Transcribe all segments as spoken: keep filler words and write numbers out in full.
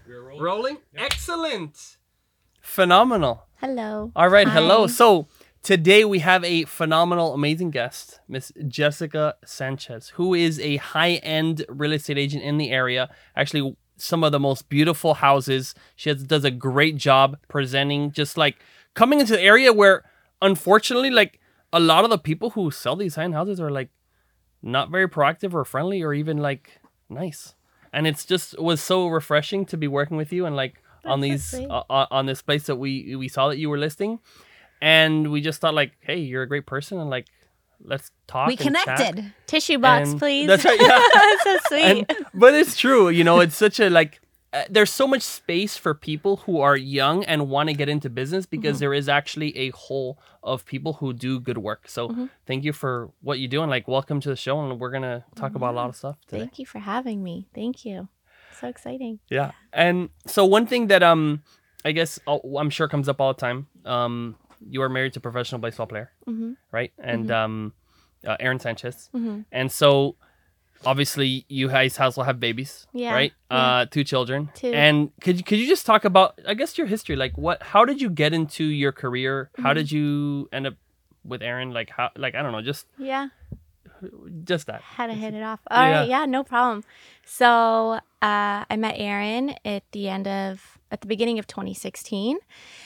We're rolling. Rolling? Yep. Excellent. Phenomenal. Hello. All right. Hi. Hello. So today we have a phenomenal, amazing guest, Miss Jessica Sanchez, who is a high-end real estate agent in the area. Actually, some of the most beautiful houses. She has, does a great job presenting, just like coming into the area where, unfortunately, like a lot of the people who sell these high-end houses are like not very proactive or friendly or even like nice. And it's just it was so refreshing to be working with you and like That's on these so uh, on this place that we we saw that you were listing, and we just thought like, hey, you're a great person, and like let's talk. We and connected. chat. Tissue box, And please. That's right. Yeah. That's so sweet. And, but it's true, you know. It's such a like. Uh, there's so much space for people who are young and want to get into business because mm-hmm. there is actually a hole of people who do good work. So mm-hmm. thank you for what you do, and like welcome to the show. And we're gonna talk mm-hmm. about a lot of stuff today. Thank you for having me. Thank you. So exciting. Yeah. And so one thing that um I guess I'll, I'm sure comes up all the time. Um, you are married to a professional baseball player, mm-hmm. right? And mm-hmm. um, uh, Aaron Sanchez. Mm-hmm. And so obviously you guys also have babies, yeah. right? Yeah. Uh, two children. Two. And could you, could you just talk about, I guess, your history? Like what? How did you get into your career? Mm-hmm. How did you end up with Aaron? Like how? Like I don't know. Just yeah. Just that. How to hit it off. All yeah. right. Yeah, no problem. So uh, I met Aaron at the end of, at the beginning of twenty sixteen.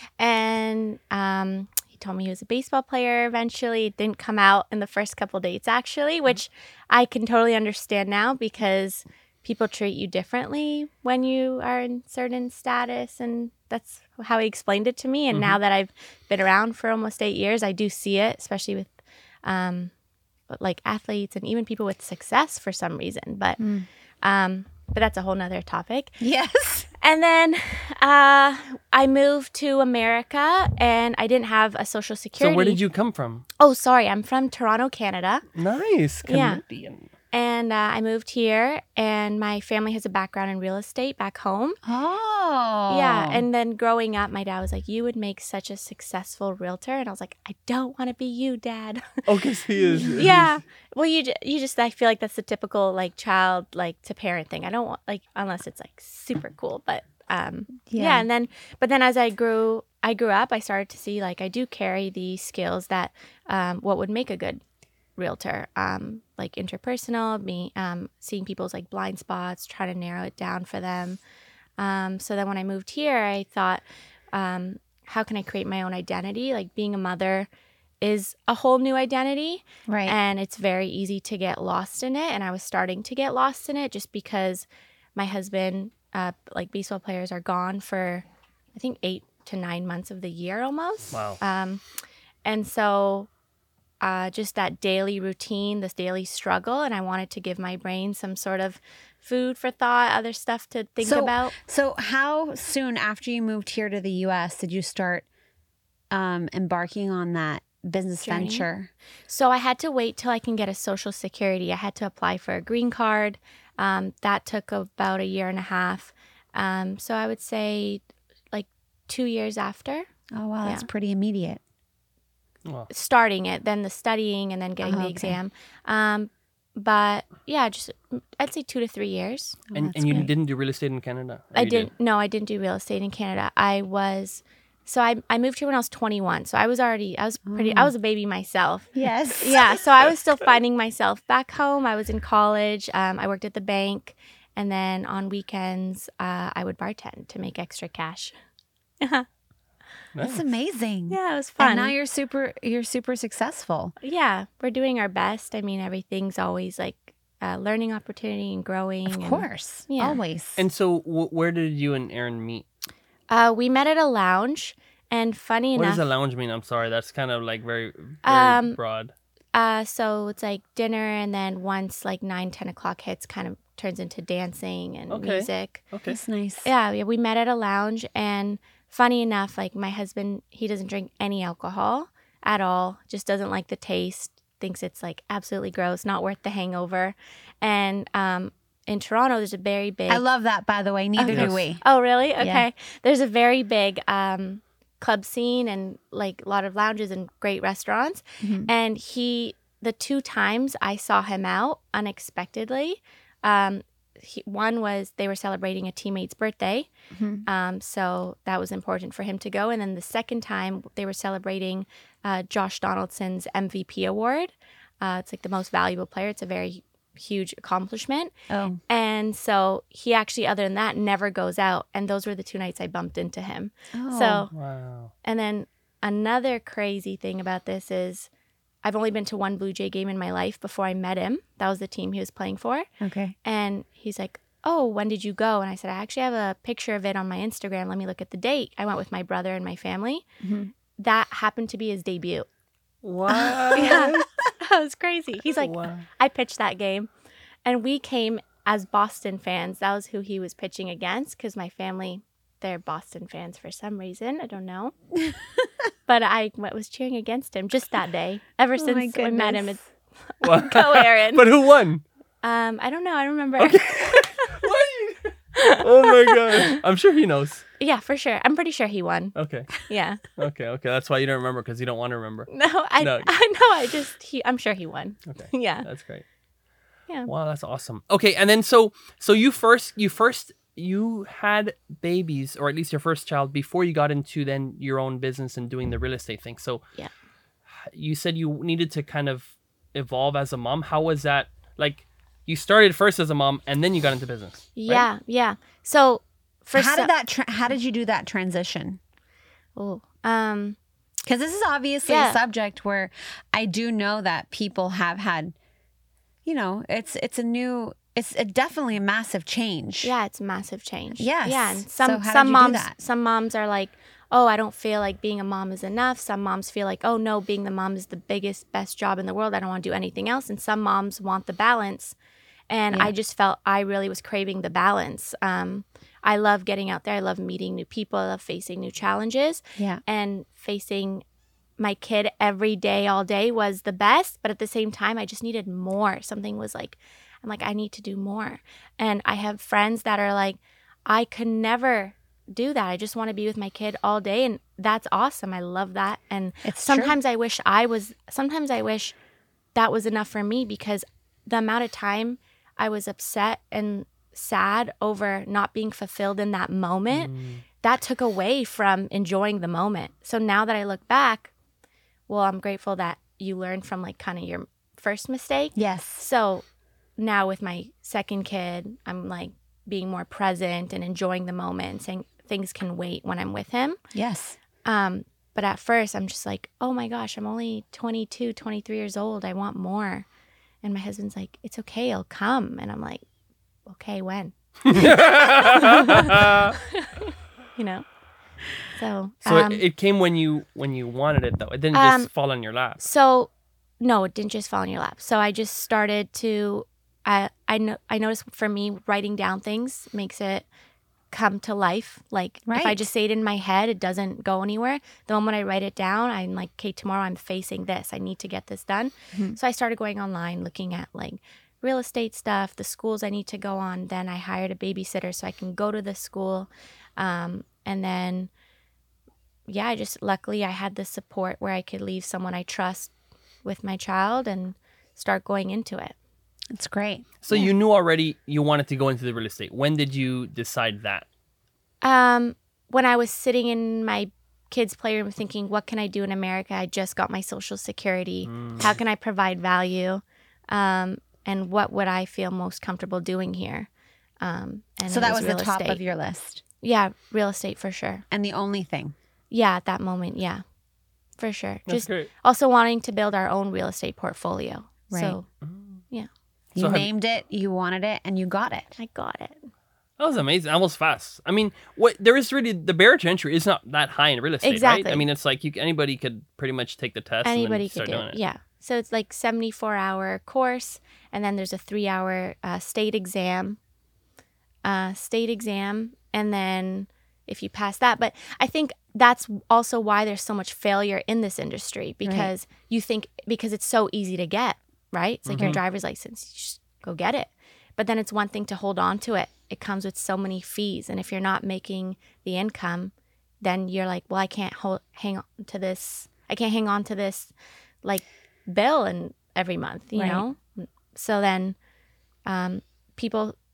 And um, he told me he was a baseball player eventually. It didn't come out in the first couple dates, actually, which I can totally understand now because people treat you differently when you are in certain status. And that's how he explained it to me. And mm-hmm. now that I've been around for almost eight years, I do see it, especially with um, like athletes and even people with success for some reason. But mm. um, but that's a whole nother topic. Yes. And then uh, I moved to America and I didn't have a social security. So where did you come from? Oh, sorry. I'm from Toronto, Canada. Nice. Canadian. Yeah. And uh, I moved here and my family has a background in real estate back home. Oh. Yeah. And then growing up, my dad was like, you would make such a successful realtor. And I was like, I don't want to be you, Dad. Oh, because he is. Yeah. Well, you, you just, I feel like that's the typical like child, like to parent thing. I don't want like, unless it's like super cool, but um, yeah. yeah. And then, but then as I grew, I grew up, I started to see like I do carry the skills that um, what would make a good realtor, um, like interpersonal, me um, seeing people's like blind spots, trying to narrow it down for them. Um, so then when I moved here, I thought, um, how can I create my own identity? Like being a mother is a whole new identity. Right. And it's very easy to get lost in it. And I was starting to get lost in it just because my husband, uh, like baseball players are gone for, I think, eight to nine months of the year almost. Wow. Um, and so Uh, just that daily routine, this daily struggle. And I wanted to give my brain some sort of food for thought, other stuff to think so, about. So how soon after you moved here to the U S did you start um, embarking on that business journey? Venture? So I had to wait till I can get a social security. I had to apply for a green card. Um, that took about a year and a half. Um, so I would say like two years after. Oh, wow. That's yeah. pretty immediate. Wow. Starting it, then the studying, and then getting oh, the okay. exam. Um, but yeah, just I'd say two to three years. Oh, and and you great. didn't do real estate in Canada? I didn't. Did? No, I didn't do real estate in Canada. I was, so I I moved here when I was twenty-one. So I was already I was pretty. Oh. I was a baby myself. Yes. Yeah. So I was still finding myself back home. I was in college. Um, I worked at the bank, and then on weekends, uh, I would bartend to make extra cash. Nice. That's amazing. Yeah, it was fun. And now you're super you're super successful. Yeah, we're doing our best. I mean, everything's always like a learning opportunity and growing. Of and, course. Yeah. Always. And so w- where did you and Aaron meet? Uh, we met at a lounge. And funny what enough. What does a lounge mean? I'm sorry. That's kind of like very, very um, broad. Uh, so it's like dinner, and then once like nine, ten o'clock hits, kind of turns into dancing and okay. music. Okay. That's nice. Yeah, yeah, we met at a lounge, and funny enough, like my husband, he doesn't drink any alcohol at all, just doesn't like the taste, thinks it's like absolutely gross, not worth the hangover. And um, in Toronto, there's a very big... I love that, by the way. Neither okay. do we. Oh, really? Okay. Yeah. There's a very big um, club scene and like a lot of lounges and great restaurants. Mm-hmm. And he, the two times I saw him out unexpectedly, um, he, one was they were celebrating a teammate's birthday. Mhm. Um, so that was important for him to go. And then the second time they were celebrating uh, Josh Donaldson's M V P award. Uh, it's like the most valuable player. It's a very huge accomplishment. Oh, And so he actually, other than that, never goes out. And those were the two nights I bumped into him. oh. So, Wow. and then another crazy thing about this is I've only been to one Blue Jay game in my life before I met him. That was the team he was playing for. Okay. And he's like, oh, when did you go? And I said, I actually have a picture of it on my Instagram. Let me look at the date. I went with my brother and my family. Mhm. That happened to be his debut. What? Yeah. That was crazy. He's like, Wow. I pitched that game. And we came as Boston fans. That was who he was pitching against because my family, they're Boston fans for some reason. I don't know. But I w- was cheering against him just that day. Ever Oh my since I met him, goodness. it's Wow. go Aaron. But who won? um, I don't know. I don't remember. What? Oh my god. I'm sure he knows. Yeah, for sure. I'm pretty sure he won. Okay. Yeah. Okay. Okay. That's why you don't remember because you don't want to remember. No, I No. I know. I just he. I'm sure he won. Okay. Yeah. That's great. Yeah. Wow, that's awesome. Okay, and then so so you first you first you had babies, or at least your first child, before you got into then your own business and doing the real estate thing. So Yeah. you said you needed to kind of evolve as a mom. How was that? Like you started first as a mom and then you got into business. right? Yeah. Yeah. So first, How did that? Tra- how did you do that transition? Oh, um, Because this is obviously Yeah. a subject where I do know that people have had, you know, it's it's a new, it's a, definitely a massive change. yeah, it's a massive change. Yes. Yeah. And So some how did some you do moms that? some moms are like, oh, I don't feel like being a mom is enough. Some moms feel like, oh no, being the mom is the biggest, best job in the world. I don't want to do anything else. And some moms want the balance. And Yeah. I just felt I really was craving the balance. Um, I love getting out there. I love meeting new people. I love facing new challenges. Yeah. And facing my kid every day, all day was the best. But at the same time, I just needed more. Something was like, I'm like, I need to do more. And I have friends that are like, I could never do that. I just want to be with my kid all day. And that's awesome. I love that. And It's true. sometimes I wish I was, sometimes I wish that was enough for me because the amount of time I was upset and sad over not being fulfilled in that moment, that took away from enjoying the moment. So now that I look back, well, I'm grateful that you learned from like kind of your first mistake. Yes. So now with my second kid, I'm like being more present and enjoying the moment and saying things can wait when I'm with him. Yes. Um, but at first I'm just like, oh my gosh, I'm only twenty-two, twenty-three years old. I want more. And my husband's like, it's okay, it'll come. And I'm like, okay, when? You know? So, So um, it, it came when you when you wanted it though. It didn't Um, just fall on your lap. so no, it didn't just fall in your lap. So I just started to, I I know I noticed for me writing down things makes it come to life. Like if I Right. just say it in my head, it doesn't go anywhere. The moment I write it down, I'm like, okay, tomorrow I'm facing this. I need to get this done. Mhm. So I started going online, looking at like real estate stuff, the schools I need to go on. Then I hired a babysitter so I can go to the school. Um, and then, yeah, I just luckily I had the support where I could leave someone I trust with my child and start going into it. It's great. So you knew already you wanted to go into the real estate. When did you decide that? Um, when I was sitting in my kids' playroom thinking, what can I do in America? I just got my Social Security. Mm. How can I provide value? Um, and what would I feel most comfortable doing here? Um, and So it that was the real top estate. of your list. Yeah, real estate for sure. And the only thing. Yeah, at that moment, yeah, for sure. That's Just great. also wanting to build our own real estate portfolio. Right. So You So have- named it, you wanted it, and you got it. I got it. That was amazing. That was fast. I mean, what there is really the barrier to entry is not that high in real estate, right? Exactly. I mean, it's like you anybody could pretty much take the test. and Anybody then could start do doing it. it. Yeah. So it's like seventy-four hour course, and then there's a three hour uh, state exam, uh, state exam, and then if you pass that. But I think that's also why there's so much failure in this industry because you think because it's so easy to get, right? It's like your Mhm. driver's license, you just go get it. But then it's one thing to hold on to it. It comes with so many fees, and if you're not making the income, then you're like, well, I can't hold hang on to this. I can't hang on to this like bill and every month, you Right. know. So then, um, people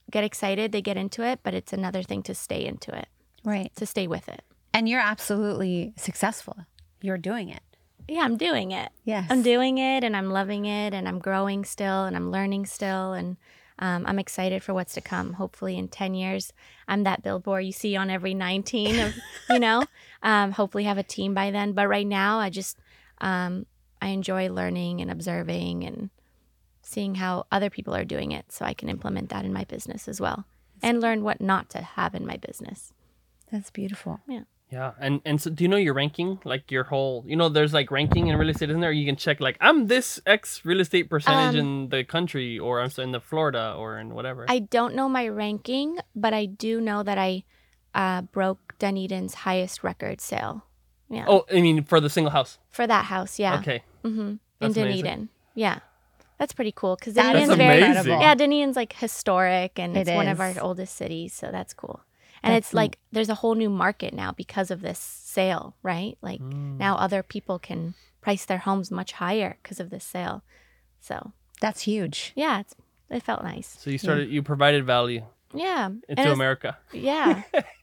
get excited, they get into it, but it's another thing to stay into it, Right. to stay with it. And you're absolutely successful. You're doing it. Yeah, I'm doing it. Yes. I'm doing it, and I'm loving it, and I'm growing still, and I'm learning still, and um, I'm excited for what's to come. Hopefully in ten years, I'm that billboard you see on every nineteen of, you know, um, hopefully have a team by then. But right now, I just, um, I enjoy learning and observing and seeing how other people are doing it so I can implement that in my business as well and learn what not to have in my business. That's beautiful. Yeah. Yeah, and and so do you know your ranking? Like your whole, you know, there's like ranking in real estate, isn't there? You can check like I'm this X real estate percentage Um, in the country, or I'm in the Florida, or in whatever. I don't know my ranking, but I do know that I uh, broke Dunedin's highest record sale. Yeah. Oh, I mean for the single house. For that house, yeah. Okay. Mm-hmm. In That's amazing. Dunedin. Yeah. That's pretty cool because That Dunedin's is very amazing. yeah, Dunedin's like historic and It it's one of is. our oldest cities, so that's cool. And That's it's like there's a whole new market now because of this sale, right? Like Mm. now other people can price their homes much higher because of this sale. So That's huge. yeah, it's, it felt nice. So you started, you provided value Yeah. And into it's- America. Yeah.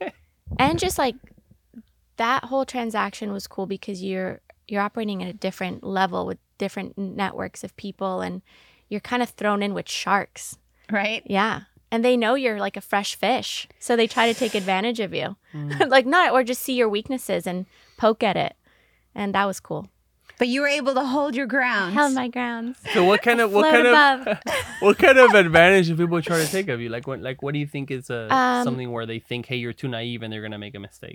And just like that whole transaction was cool because you're you're operating at a different level with different networks of people and you're kind of thrown in with sharks. Right? Yeah. And they know you're like a fresh fish. So they try to take advantage of you. like not or just see your weaknesses and poke at it. And that was cool. But you were able to hold your ground. Held my grounds. So what kind of what Float kind above. of what kind of advantage do people try to take of you? Like what like what do you think is a Um, something where they think, hey, you're too naive and they're gonna make a mistake?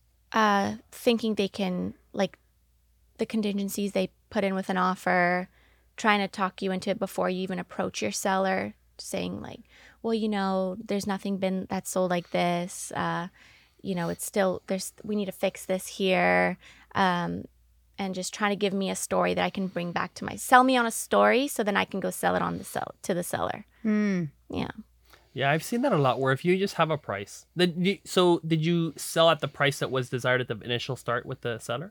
uh, thinking they can, like, the contingencies they put in with an offer, trying to talk you into it before you even approach your seller, saying, like, well, you know, there's nothing been that's sold like this. Uh, you know, it's still, there's, we need to fix this here. Um, and just trying to give me a story that I can bring back to my, sell me on a story so then I can go sell it on the sell to the seller. Mm. Yeah. Yeah, I've seen that a lot. Where if you just have a price, then you, so did you sell at the price that was desired at the initial start with the seller?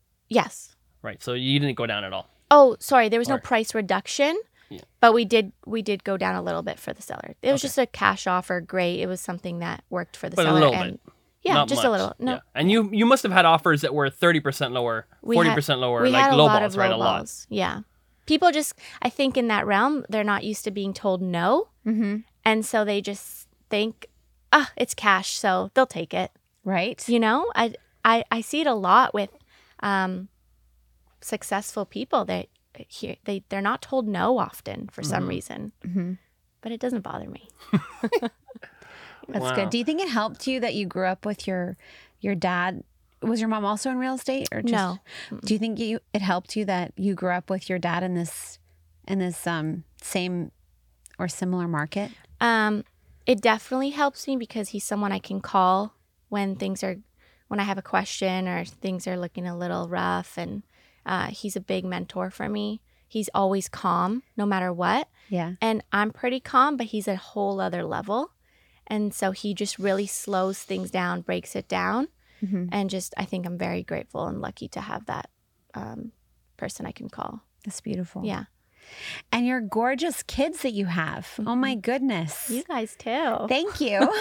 Yes. Right. So you didn't go down at all. Oh, sorry. There was no Or- price reduction, Yeah. but we did we did go down a little bit for the seller. It was Okay. just a cash offer. Great. It was something that worked for the But a seller. little and bit. yeah, Not just much. a little. No, Yeah. And you you must have had offers that were thirty percent lower, We forty had- percent lower, we like had a low lot balls, of right? low A lot. balls. Yeah, people just I think in that realm they're not used to being told no, Mm-hmm. and so they just think, ah, it's cash, so they'll take it. Right? You know, I I I see it a lot with um, successful people. They here they they're not told no often for some Mhm. reason, Mm-hmm. but it doesn't bother me. That's Wow. good. Do you think it helped you that you grew up with your your dad? Was your mom also in real estate or just, No. Do you think you it helped you that you grew up with your dad in this in this um same or similar market? Um, it definitely helps me because he's someone I can call when things are, when I have a question or things are looking a little rough. And uh, he's a big mentor for me. He's always calm no matter what. Yeah. And I'm pretty calm, but he's a whole other level. And so he just really slows things down, breaks it down. Mm-hmm. And just, I think I'm very grateful and lucky to have that um, person I can call. That's beautiful. Yeah. And your gorgeous kids that you have. Oh my goodness. You guys too. Thank you.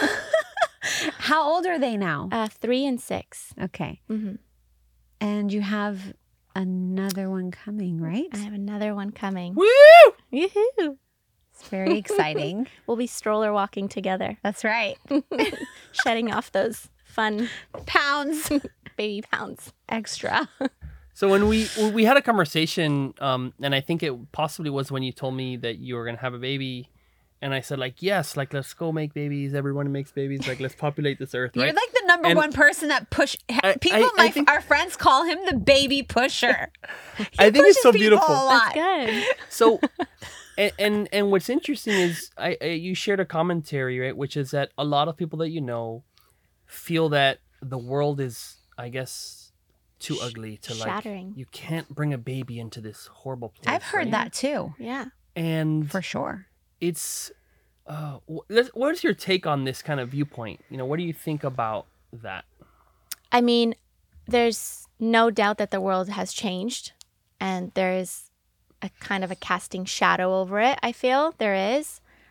How old are they now? uh, three and six. Okay. hmm And you have another one coming, right? I have another one coming. Woo! Yoo-hoo. It's very exciting. We'll be stroller walking together, That's right. shedding off those fun Pounds baby pounds. extra. So when we when we had a conversation, um, and I think it possibly was when you told me that you were gonna have a baby, and I said like, yes, like let's go make babies. Everyone makes babies. Like let's populate this earth, You're right? like the number And- one person that push I- people. I- I my think- our friends call him the baby pusher. He I think it's pushes so people beautiful. a lot. That's good. So, and, and and what's interesting is I, I you shared a commentary, right, which is that a lot of people that you know feel that the world is, I guess, too ugly to like. Shattering. You can't bring a baby into this horrible place. I've heard right? that too, Yeah. and for sure. it's. Uh, wh- let's- what is your take on this kind of viewpoint? You know, what do you think about that? I mean, there's no doubt that the world has changed and there is a kind of a casting shadow over it, I feel there is.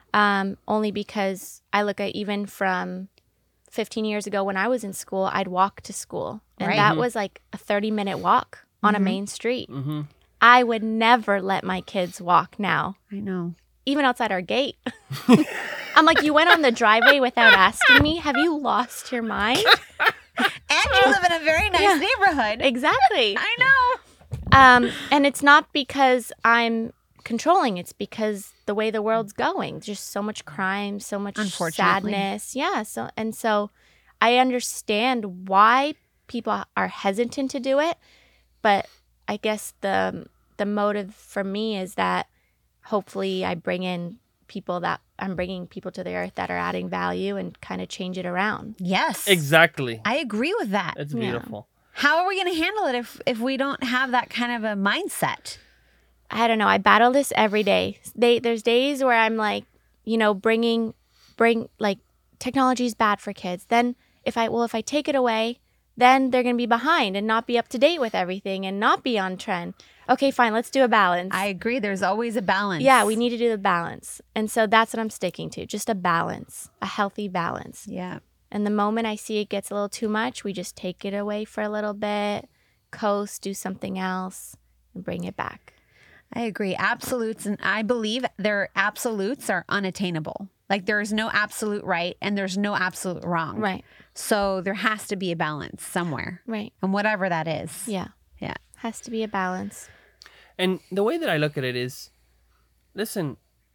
Um, only because I look at even from fifteen years ago when I was in school, I'd walk to school. And Right. that Mm-hmm. was like a thirty minute walk on a main street. Mm-hmm. I would never let my kids walk now, I know. even outside our gate. I'm like, you went on the driveway without asking me? Have you lost your mind? And you live in a very nice Yeah. neighborhood. Exactly. I know. Um, and it's not because I'm controlling. It's because the way the world's going. Just so much crime, so much Unfortunately. sadness. Yeah. So and so, I understand why people are hesitant to do it, but I guess the the motive for me is that hopefully I bring in people that I'm bringing people to the earth that are adding value and kind of change it around. Yes. Exactly. I agree with that. It's Yeah. beautiful. How are we going to handle it if if we don't have that kind of a mindset? I don't know. I battle this every day. They, there's days where I'm like, you know, bringing, bring like technology is bad for kids. Then if I, well, if I take it away, then they're going to be behind and not be up to date with everything and not be on trend. Okay, fine. Let's do a balance. I agree. There's always a balance. yeah, we need to do the balance. And so that's what I'm sticking to. Just a balance, a healthy balance. Yeah. And the moment I see it gets a little too much, we just take it away for a little bit, coast, do something else, and bring it back. I agree. Absolutes, and I believe their absolutes are unattainable. Like there is no absolute right and there's no absolute wrong. Right, So there has to be a balance somewhere. right. And whatever that is. Yeah. Yeah. Has to be a balance. And the way that I look at it is, listen,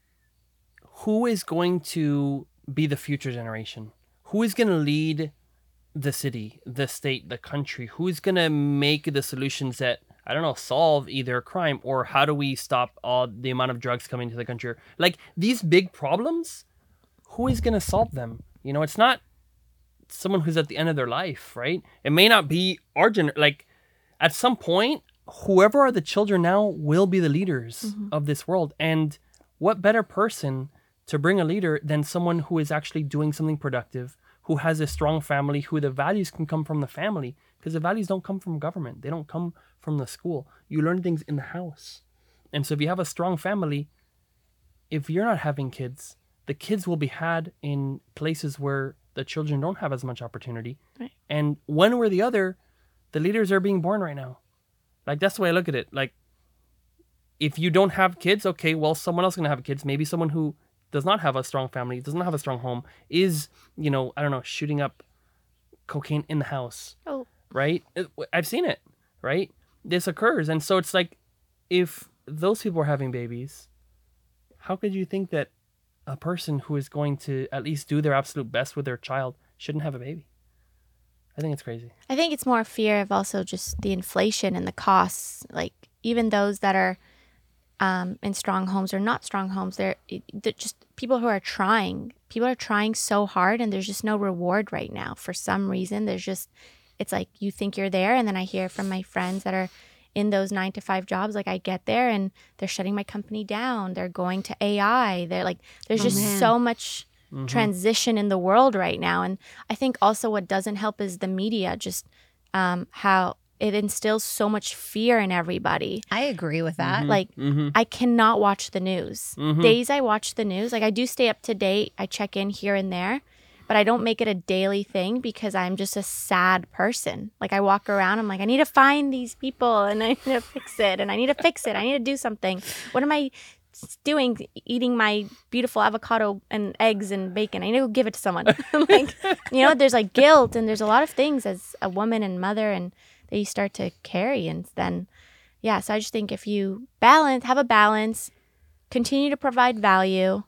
who is going to be the future generation? Who is going to lead the city, the state, the country? Who is going to make the solutions that, I don't know, solve either crime or how do we stop all the amount of drugs coming to the country? Like these big problems, who is going to solve them? You know, it's not someone who's at the end of their life, right? It may not be our gener- like at some point, whoever are the children now will be the leaders of this world. And what better person to bring a leader than someone who is actually doing something productive, who has a strong family, who the values can come from the family, because the values don't come from government. They don't come from the school. You learn things in the house. And so if you have a strong family, if you're not having kids, the kids will be had in places where the children don't have as much opportunity. Right. And one way or the other, the leaders are being born right now. Like, that's the way I look at it. Like, if you don't have kids, okay, well, someone else is going to have kids. Maybe someone who does not have a strong family, does not have a strong home, is, you know, I don't know, shooting up cocaine in the house, Oh, right? It- I've seen it, right? This occurs. And so it's like, if those people are having babies, how could you think that a person who is going to at least do their absolute best with their child shouldn't have a baby? I think it's crazy. I think it's more fear of also just the inflation and the costs. Like even those that are um, in strong homes or not strong homes, they're, they're just people who are trying. People are trying so hard, and there's just no reward right now. For some reason, there's just it's like you think you're there, and then I hear from my friends that are in those nine to five jobs. Like I get there, and they're shutting my company down. They're going to A I. They're like, there's Oh, just man. so much transition in the world right now. And I think also what doesn't help is the media, just um, how it instills so much fear in everybody. I agree with that. Like Mm-hmm. I cannot watch the news. Days I watch the news, like I do stay up to date. I check in here and there, but I don't make it a daily thing because I'm just a sad person. Like I walk around, I'm like, I need to find these people and I need to fix it and I need to fix it. I need to do something. What am I doing eating my beautiful avocado and eggs and bacon? I need to go give it to someone. Like, you know, there's like guilt and there's a lot of things as a woman and mother and that you start to carry. And then, yeah, so I just think if you balance, have a balance, continue to provide value,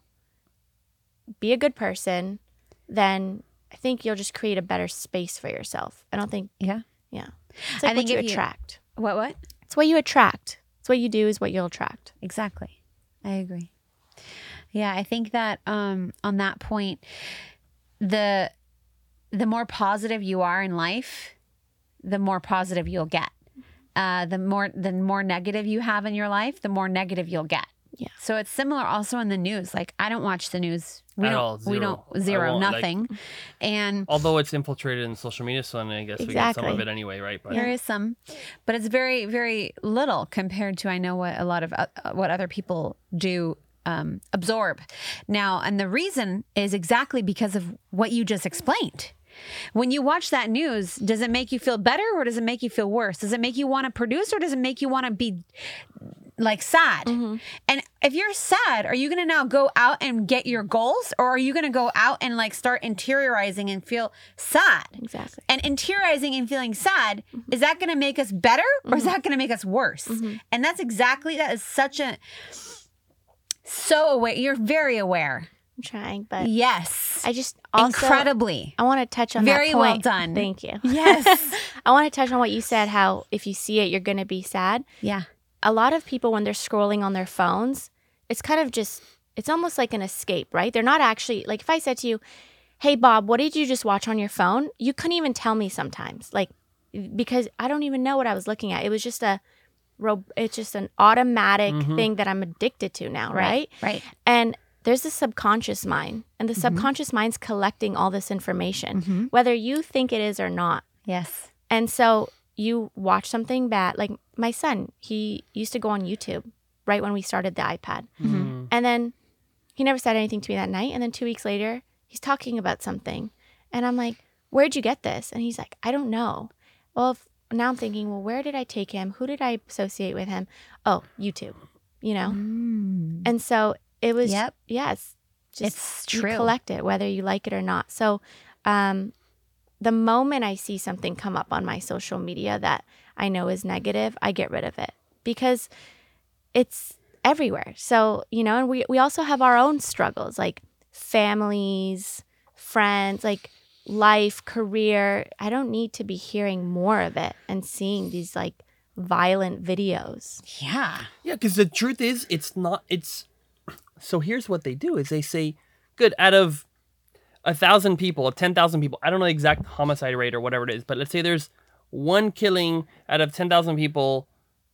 be a good person, then I think you'll just create a better space for yourself. I don't think, Yeah. yeah. It's like I think what you if you- attract. What, what? It's what you attract. It's what you do is what you'll attract. Exactly. I agree. Yeah, I think that um, on that point, the the more positive you are in life, the more positive you'll get. Uh, the more the more negative you have in your life, the more negative you'll get. Yeah. So it's similar also in the news. Like I don't watch the news. We At don't. all, We zero. don't I zero won't, like- nothing. and Although it's infiltrated in social media, so I guess we get some of Exactly. it anyway, right? But there is some, but it's very very little compared to I know what a lot of uh, what other people do um, absorb. Now, and the reason is exactly because of what you just explained. When you watch that news, does it make you feel better or does it make you feel worse? Does it make you want to produce or does it make you want to be like sad? Mm-hmm. And if you're sad, are you going to now go out and get your goals, or are you going to go out and like start interiorizing and feel sad? Exactly. And interiorizing and feeling sad, mm-hmm. is that going to make us better or mm-hmm. is that going to make us worse? Mm-hmm. And that's exactly, that is such a, so aware. You're very aware. I'm trying, but yes, I just also, incredibly. I want to touch on very that point. well done. Thank you. Yes. I want to touch on what you said, how if you see it, you're going to be sad. Yeah. A lot of people, when they're scrolling on their phones, it's kind of just, it's almost like an escape, right? They're not actually, like if I said to you, hey, Bob, what did you just watch on your phone? You couldn't even tell me sometimes, like, because I don't even know what I was looking at. It was just a, it's just an automatic mm-hmm. thing that I'm addicted to now, right? Right. right. And there's the subconscious mind, and the mm-hmm. subconscious mind's collecting all this information, mm-hmm. whether you think it is or not. Yes. And so you watch something bad, like my son, he used to go on YouTube right when we started the iPad. Mm-hmm. And then he never said anything to me that night. And then two weeks later, he's talking about something. And I'm like, where'd you get this? And he's like, I don't know. Well, if, now I'm thinking, well, where did I take him? Who did I associate with him? Oh, YouTube, you know? Mm. And so it was, yep. yeah, it's just, it's true. You collect it, whether you like it or not. So um, the moment I see something come up on my social media that I know is negative, I get rid of it because it's everywhere. So, you know, and we, we also have our own struggles, like families, friends, like life, career. I don't need to be hearing more of it and seeing these like violent videos. Yeah. Yeah, because the truth is, it's not, it's, so here's what they do is they say, good, out of a thousand people, ten thousand people, I don't know the exact homicide rate or whatever it is, but let's say there's one killing out of ten thousand people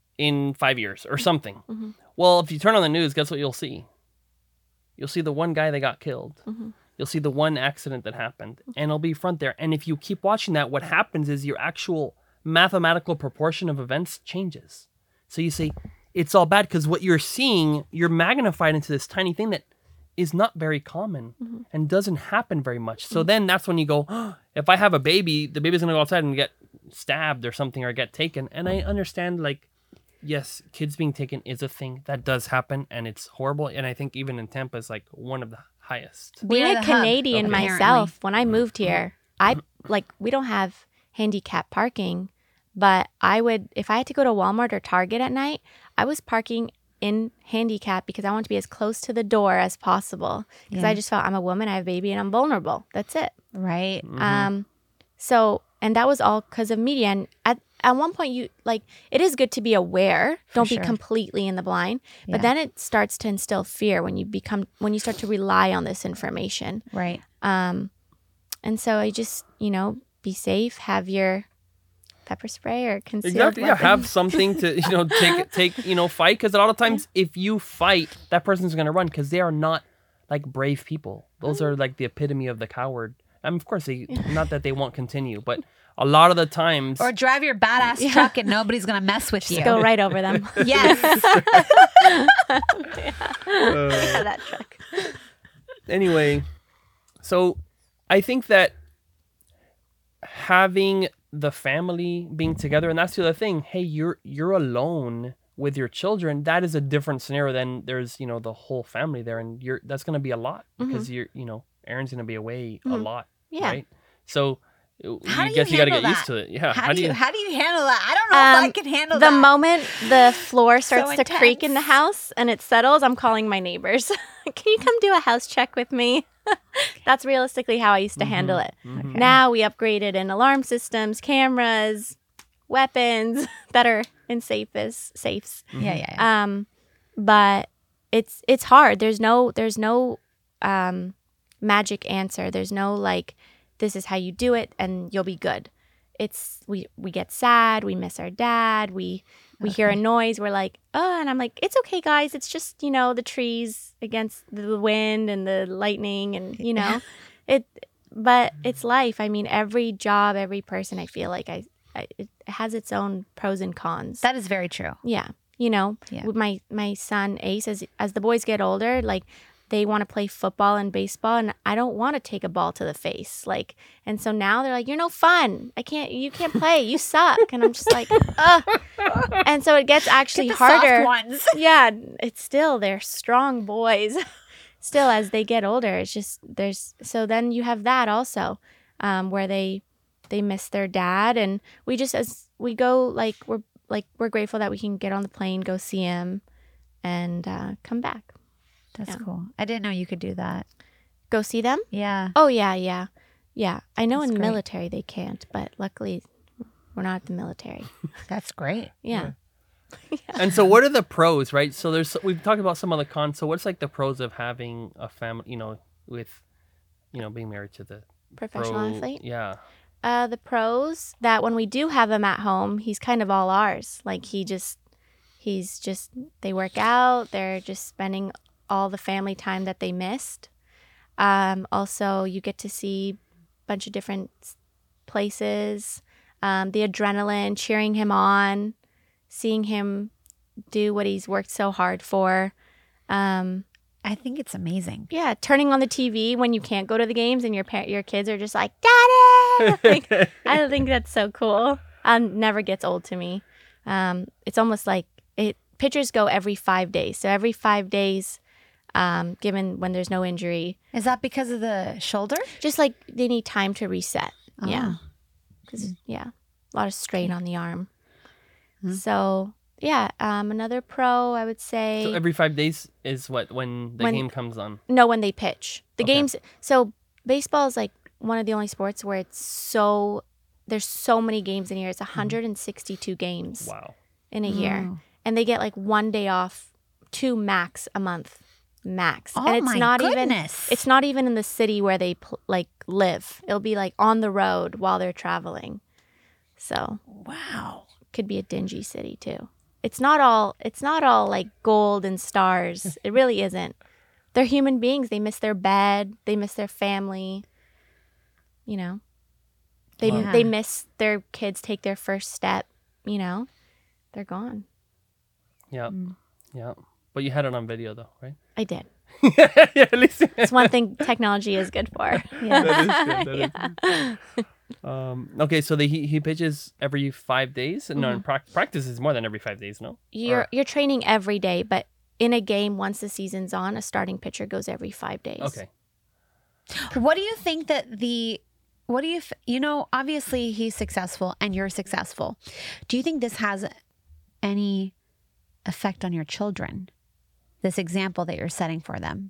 in five years or something. Mm-hmm. Well, if you turn on the news, guess what you'll see? You'll see the one guy that got killed. Mm-hmm. You'll see the one accident that happened, and it'll be front there. And if you keep watching that, what happens is your actual mathematical proportion of events changes. So you say, it's all bad because what you're seeing, you're magnified into this tiny thing that is not very common mm-hmm. and doesn't happen very much. So mm-hmm. then that's when you go, oh, if I have a baby, the baby's going to go outside and get stabbed or something or get taken. And I understand, like, yes, kids being taken is a thing that does happen and it's horrible. And I think even in Tampa is like one of the highest. Being a Canadian hub, myself, when I moved here, I like, we don't have handicap parking, but I would, if I had to go to Walmart or Target at night, I was parking in handicap because I want to be as close to the door as possible because yeah. I just felt I'm a woman, I have a baby, and I'm vulnerable. That's it. Right. Mm-hmm. Um, so, and that was all because of media. And at, at one point, you like, it is good to be aware. Don't For be sure. completely in the blind. Yeah. But then it starts to instill fear when you become, when you start to rely on this information. Right. Um, and so I just, you know, be safe, have your pepper spray or concealed Exactly. Yeah, weapon. have something to, you know, take, take you know, fight. Because a lot of times if you fight, that person's going to run because they are not like brave people. Those are like the epitome of the coward. I mean, of course, they, not that they won't continue, but a lot of the times. Or drive your badass Yeah. truck and nobody's going to mess with Just you. go right over them. Yes. yeah, that truck. Anyway, so I think that having the family being together, and that's the other thing. Hey, you're you're alone with your children. That is a different scenario than there's, you know, the whole family there, and you're that's going to be a lot because Mm-hmm. you're, you know, Aaron's going to be away a Mhm. lot, Yeah. right? So How you do guess you you got to handle get used that? to it. Yeah. How, do you, how do you handle that? I don't know Um, if I can handle The that. moment the floor starts to creak in the intense. house and it settles, I'm calling my neighbors. Can you come do a house check with me? That's realistically how I used to handle it. Mhm. Okay. Now we upgraded in alarm systems, cameras, weapons that are in safes, safes. Yeah, yeah, yeah. Um, but it's it's hard. There's no there's no um, magic answer. There's no like, this is how you do it and you'll be good. It's we we get sad. We miss our dad. We we hear a noise. We're like, oh, and I'm like, it's okay, guys. It's just, you know, the trees against the wind and the lightning, and you know, it. But it's life. I mean, every job, every person. I feel like I, I it has its own pros and cons. That is very true. Yeah. You know, Yeah. with my my son Ace, as as the boys get older, like they want to play football and baseball, and I don't want to take a ball to the face. Like, and so now they're like, "You're no fun. I can't. You can't play. You suck." And I'm just like, ugh. And so it gets actually Get the soft harder. ones. Yeah, it's still they're strong boys. Still, as they get older, it's just there's so then you have that also, um, where they they miss their dad, and we just as we go like we're like we're grateful that we can get on the plane, go see him, and uh, come back. That's Yeah. cool. I didn't know you could do that. Go see them? Yeah. Oh yeah, yeah, yeah. I know That's in the great. military they can't, but luckily we're not at the military. That's great. Yeah. And so, what are the pros, right? So, there's we've talked about some of the cons. So, what's like the pros of having a family? You know, with you know being married to the Professional pro- athlete. Yeah. Uh, the pros that when we do have him at home, he's kind of all ours. Like he just, he's just, they work out. They're just spending all the family time that they missed. Um, also, you get to see a bunch of different s- places. Um, the adrenaline, cheering him on, seeing him do what he's worked so hard for. Um, I think it's amazing. yeah, turning on the T V when you can't go to the games and your par- your kids are just like, "Daddy!" Like, I think that's so cool. Um, never gets old to me. Um, it's almost like it. Pitchers go every five days, so every five days, um, given when there's no injury, Is that because of the shoulder? just like they need time to reset. Yeah, Oh. because yeah, a lot of strain on the arm. Hmm. So yeah, um, another pro I would say. So every five days is what when the When- game comes on. No, when they pitch. The Okay. games. So baseball is like one of the only sports where it's so there's so many games in a year. It's one hundred sixty-two games Wow. in a year, Wow. and they get like one day off, two max a month, max. Oh and it's my not goodness. even it's not even in the city where they pl- like live. It'll be like on the road while they're traveling. So Wow. could be a dingy city too. It's not all it's not all like gold and stars. It really isn't. They're human beings. They miss their bed, they miss their family. You know. They Wow. they miss their kids take their first step, you know. They're gone. Yeah. Mm. Yeah. But you had it on video though, right? I did. yeah, at least. It's one thing technology is good for. Yeah. That is good. That is good. Um, okay, so the, he he pitches every five days. No, in prac practice is more than every five days. No, You're Or- you're training every day, but in a game once the season's on, a starting pitcher goes every five days. okay. What do you think that the what do you f- you know obviously he's successful and you're successful. Do you think this has any effect on your children? This example that you're setting for them?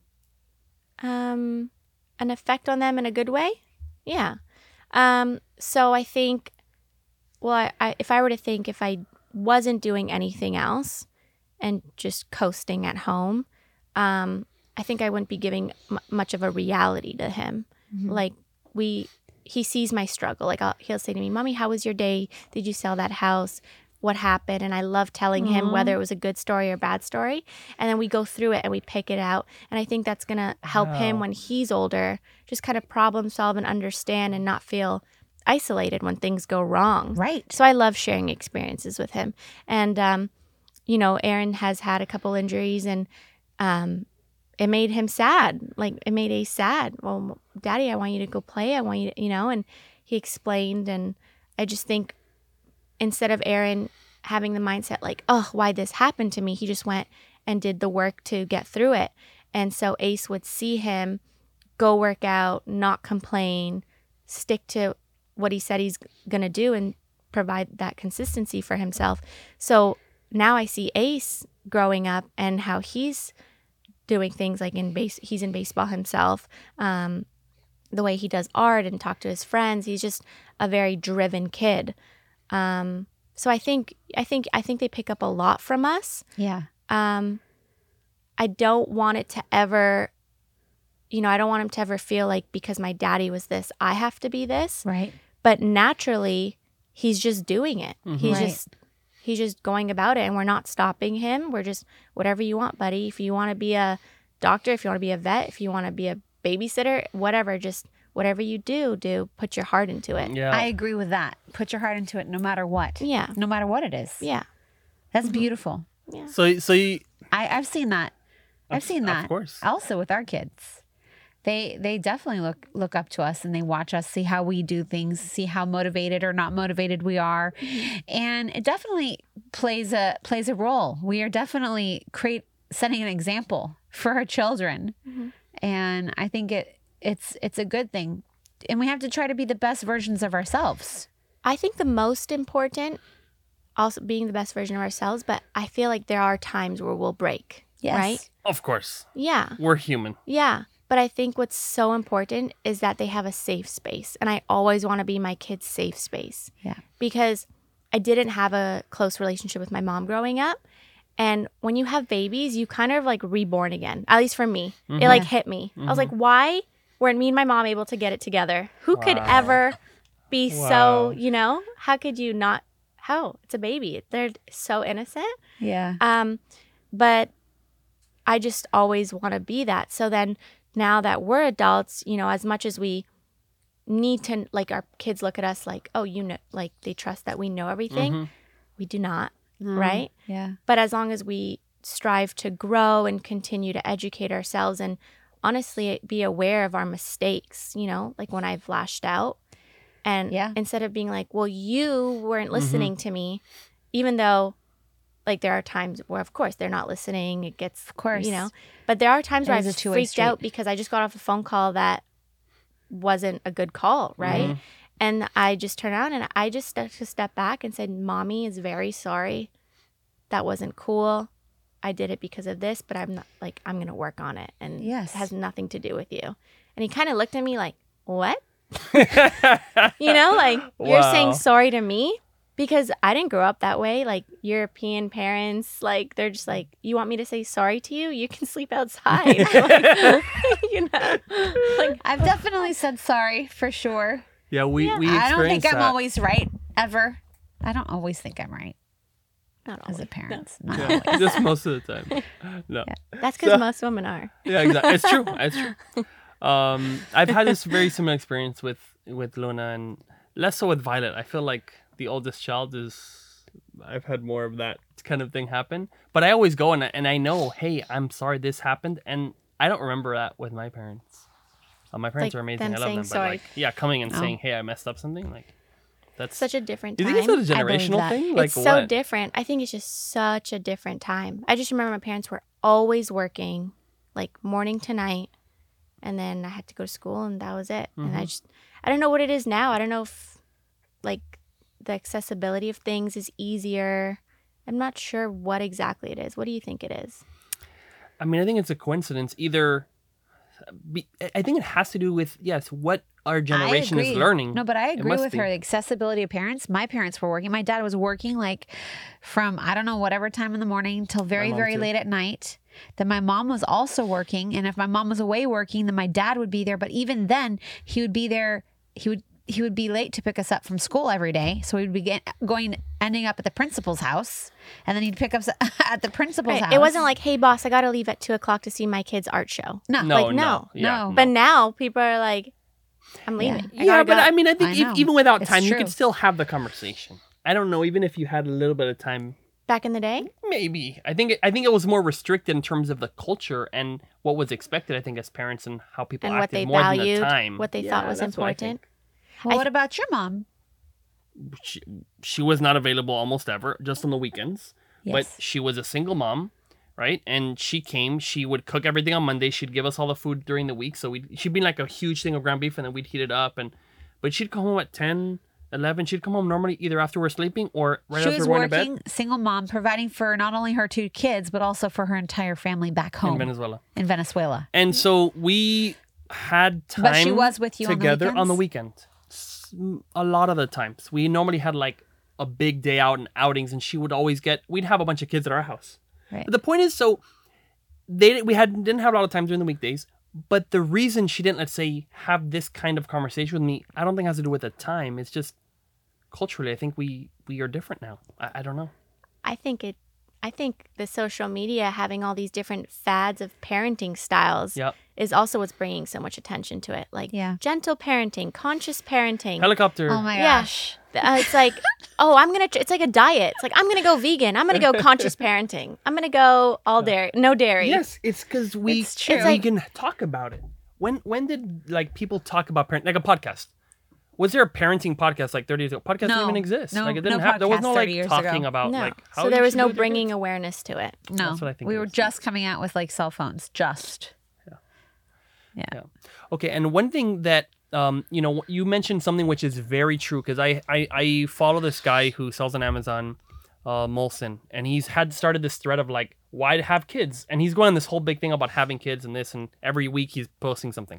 Um, an effect on them in a good way? Yeah. Um, so I think, well, I, I, if I were to think if I wasn't doing anything else and just coasting at home, um, I think I wouldn't be giving m- much of a reality to him. Like we, he sees my struggle. Like I'll, he'll say to me, "Mommy, how was your day? Did you sell that house? What happened?" And I love telling him Aw. whether it was a good story or bad story. And then we go through it and we pick it out. And I think that's going to help him Wow. when he's older, just kind of problem solve and understand and not feel isolated when things go wrong. Right. So I love sharing experiences with him. And, um, you know, Aaron has had a couple injuries and um, it made him sad. Like it made Ace sad. Well, Daddy, I want you to go play. I want you to, you know, and he explained. And I just think instead of Aaron having the mindset like, oh, why this happened to me, he just went and did the work to get through it. And so Ace would see him go work out, not complain, stick to what he said he's going to do and provide that consistency for himself. So now I see Ace growing up and how he's doing things like in base, he's in baseball himself, um, the way he does art and talk to his friends. He's just a very driven kid. Um, so I think, I think, I think they pick up a lot from us. Yeah. Um, I don't want it to ever, you know, I don't want him to ever feel like because my daddy was this, I have to be this. Right. But naturally, he's just doing it. He's Right. just he's just going about it, and we're not stopping him. We're just whatever you want, buddy. If you want to be a doctor, if you want to be a vet, if you want to be a babysitter, whatever, just whatever you do, do put your heart into it. Yeah. I agree with that. Put your heart into it no matter what. Yeah. No matter what it is. Yeah. That's beautiful. Yeah. So so you, I, I've seen that. I've Of- seen of that. course. Also with our kids. They they definitely look look up to us and they watch us, see how we do things, see how motivated or not motivated we are. And it definitely plays a plays a role. We are definitely create setting an example for our children. Mm-hmm. And I think it it's it's a good thing. And we have to try to be the best versions of ourselves. I think the most important, also being the best version of ourselves, but I feel like there are times where we'll break. Yes. Right? of course, Yeah. we're human. Yeah. But I think what's so important is that they have a safe space. And I always want to be my kid's safe space. Yeah. Because I didn't have a close relationship with my mom growing up. And when you have babies, you kind of like reborn again. At least for me. It like hit me. I was like, why weren't me and my mom able to get it together? Who could Wow. ever be Wow. so, you know, how could you not? How? It's a baby. They're so innocent. Yeah. Um, but I just always want to be that. So then now that we're adults, you know, as much as we need to, like our kids look at us like, oh, you know, like they trust that we know everything. Mhm. We do not, No. right? Yeah. But as long as we strive to grow and continue to educate ourselves and honestly be aware of our mistakes, you know, like when I've lashed out. And Yeah. instead of being like, well, you weren't listening to me, even though like there are times where of course they're not listening, it gets, Of course. you know, but there are times It where is a I've two-way freaked street. out because I just got off a phone call that wasn't a good call, right? Mhm. And I just turned around and I just took a step back and said, Mommy is very sorry. That wasn't cool. I did it because of this, but I'm not like, I'm going to work on it. And Yes. it has nothing to do with you. And he kind of looked at me like, what? You know, like you're Wow. saying sorry to me because I didn't grow up that way. Like European parents, like they're just like, you want me to say sorry to you? You can sleep outside. Like, you know, like I've definitely said sorry for sure. Yeah, we Yeah. we I don't think experienced I'm that. always right ever. I don't always think I'm right not as a always. parent. Not Yeah, always. just most of the time. No. That's because So- most women are. Yeah, exactly. It's true. It's true. Um, I've had this very similar experience with with Luna, and less so with Violet. I feel like the oldest child is. I've had more of that kind of thing happen, but I always go and I, and I know, hey, I'm sorry this happened, and I don't remember that with my parents. Uh, my parents Like are amazing. them I love saying them, but sorry. like, yeah, coming and Oh. saying, hey, I messed up something, like that's. Such a different Do time. you think it's a I believe generational that. thing? Like It's so what? different. I think it's just such a different time. I just remember my parents were always working, like morning to night, and then I had to go to school, and that was it. And Mm-hmm. I just, I don't know what it is now. I don't know if, like, the accessibility of things is easier. I'm not sure what exactly it is. What do you think it is? I mean, I think it's a coincidence. Either, be, I think it has to do with yes, what our generation I is agree. learning. No, but I It agree must with be. her. The accessibility of parents. My parents were working. My dad was working like from I don't know whatever time in the morning till very mom very too. late at night. Then my mom was also working, and if my mom was away working, then my dad would be there. But even then, he would be there. He would he would be late to pick us up from school every day. So we'd be get, going ending up at the principal's house, and then he'd pick us at the principal's Right. house. It wasn't like, hey, boss, I got to leave at two o'clock to see my kid's art show. no, No, like, no, no, yeah, no. But now people are like, I'm Yeah. leaving. I yeah, gotta but go. I mean, I think I ev- know. even without It's time, you true. could still have the conversation. I don't know, even if you had a little bit of time, Back in the day, maybe. I think it, I think it was more restricted in terms of the culture and what was expected. I think as parents and how people and what acted they more than valued, the time. what they Yeah, thought was that's what I important. think. Well, I what th- about your mom? She, she was not available almost ever, just on the weekends. Yes. But she was a single mom, right? And she came. She would cook everything on Monday. She'd give us all the food during the week. So we she'd be like a huge thing of ground beef, and then we'd heat it up. And but she'd come home at ten, eleven. She'd come home normally either after we're sleeping or right she after was we're going to working, bed single mom, providing for not only her two kids but also for her entire family back home in Venezuela. in Venezuela. And so we had time But she was with you on the together on the weekends? weekend. S- A lot of the times. We normally had like a big day out and outings, and she would always get, we'd have a bunch of kids at our house. Right. But the point is, so they we had didn't have a lot of time during the weekdays, but the reason she didn't, let's say, have this kind of conversation with me, I don't think has to do with the time. It's just culturally, I think we we are different now. I, I don't know. I think it. I think the social media having all these different fads of parenting styles Yep. is also what's bringing so much attention to it. Like Yeah. gentle parenting, conscious parenting. Helicopter. Oh my Yeah. gosh. Uh, it's like oh, I'm gonna. Tr- it's like a diet. It's like I'm gonna go vegan. I'm gonna go conscious parenting. I'm gonna go all dairy, no dairy. Yes, it's because we It's true. It's we like- can talk about it. When when did like people talk about parent like a podcast? Was there a parenting podcast like thirty years ago? Podcast didn't No. even exist. No- like it no didn't have. There was podcast no thirty like years talking ago. about No. like how so you there was should no do with your bringing kids. awareness to it. No, That's what I think we it were is. just coming out with like cell phones. Just. Yeah. Yeah. Okay, and one thing that um, you know, you mentioned something which is very true because I, I I follow this guy who sells on Amazon, uh, Molson, and he's had started this thread of like why to have kids, and he's going on this whole big thing about having kids and this, and every week he's posting something.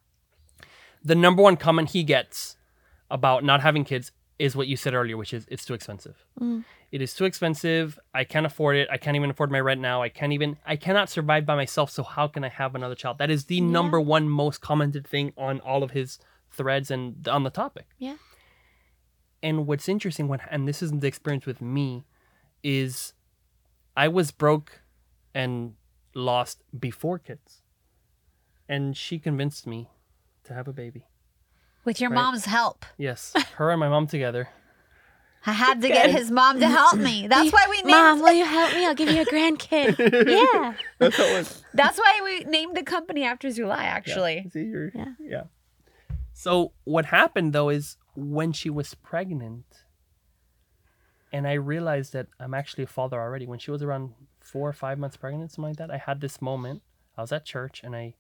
The number one comment he gets about not having kids is what you said earlier, which is it's too expensive. Mm. It is too expensive. I can't afford it. I can't even afford my rent now. I can't even, I cannot survive by myself. So how can I have another child? That is the Yeah. number one most commented thing on all of his threads and on the topic. Yeah. And what's interesting, when, and this isn't the experience with me, is I was broke and lost before kids. And she convinced me to have a baby. With your Right. mom's help. Yes, her and my mom together. I had to get his mom to help me. That's why we named. Mom, will you help me? I'll give you a grandkid. Yeah. That's how it was. That's why we named the company after Zulai. Actually, See, you're, Yeah. yeah. So what happened though is when she was pregnant, and I realized that I'm actually a father already. When she was around four or five months pregnant, something like that, I had this moment. I was at church and I,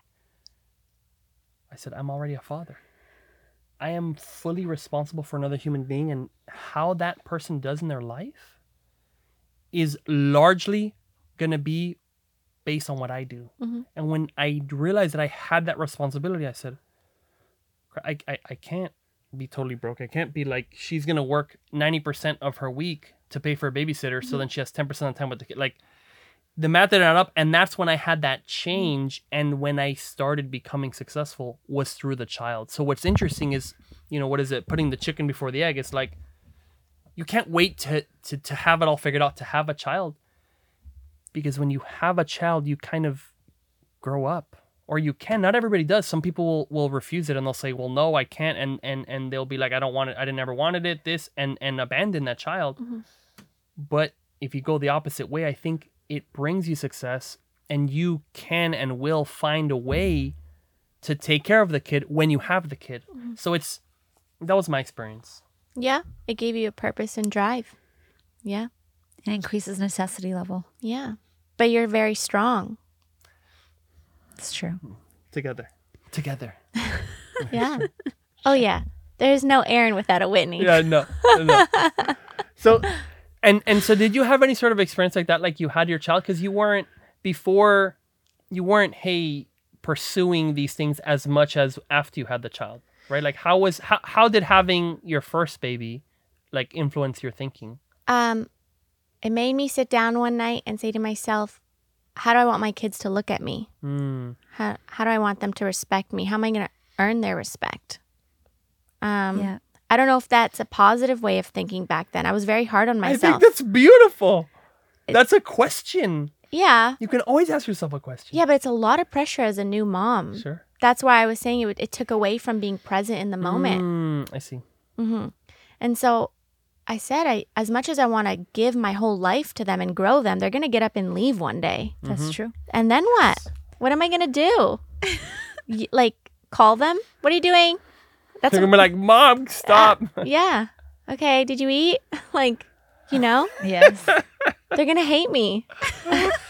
I said, I'm already a father. I am fully responsible for another human being, and how that person does in their life is largely gonna be based on what I do. Mhm. And when I realized that I had that responsibility, I said, I, I, I can't be totally broke. I can't be like, she's going to work ninety percent of her week to pay for a babysitter. So then she has ten percent of the time with the kid. Like the math didn't add up. And that's when I had that change. And when I started becoming successful was through the child. So what's interesting is, you know, what is it? Putting the chicken before the egg. It's like, you can't wait to, to, to have it all figured out, to have a child. Because when you have a child, you kind of grow up. Or you can. Not everybody does. Some people will, will refuse it and they'll say, well, no, I can't. And, and, and they'll be like, I don't want it. I didn't ever wanted it, this, and, and abandon that child. Mm-hmm. But if you go the opposite way, I think it brings you success, and you can and will find a way to take care of the kid when you have the kid. Mm-hmm. So it's, that was my experience. Yeah. It gave you a purpose and drive. Yeah. it increases necessity level. Yeah. But you're very strong. It's true. Together. Together. Yeah. Oh, yeah. There's no Aaron without a Whitney. Yeah, no, no. So, and and so, did you have any sort of experience like that? Like you had your child, because you weren't before, you weren't hey pursuing these things as much as after you had the child, right? Like how was how how did having your first baby like influence your thinking? Um, it made me sit down one night and say to myself, how do I want my kids to look at me? Mm. How, how do I want them to respect me? How am I going to earn their respect? Um, Yeah. I don't know if that's a positive way of thinking back then. I was very hard on I myself. think that's beautiful. That's a question. yeah. You can always ask yourself a question. Yeah, but it's a lot of pressure as a new mom. Sure. That's why I was saying it, would- it took away from being present in the moment. Mm, I see. hmm And so I said, I as much as I want to give my whole life to them and grow them, they're going to get up and leave one day. That's true. And then what? What am I going to do? Y- like, call them? What are you doing? That's They're a- gonna be like, Mom, stop. yeah. Okay, did you eat? Like, you know, Yes. they're going to hate me. So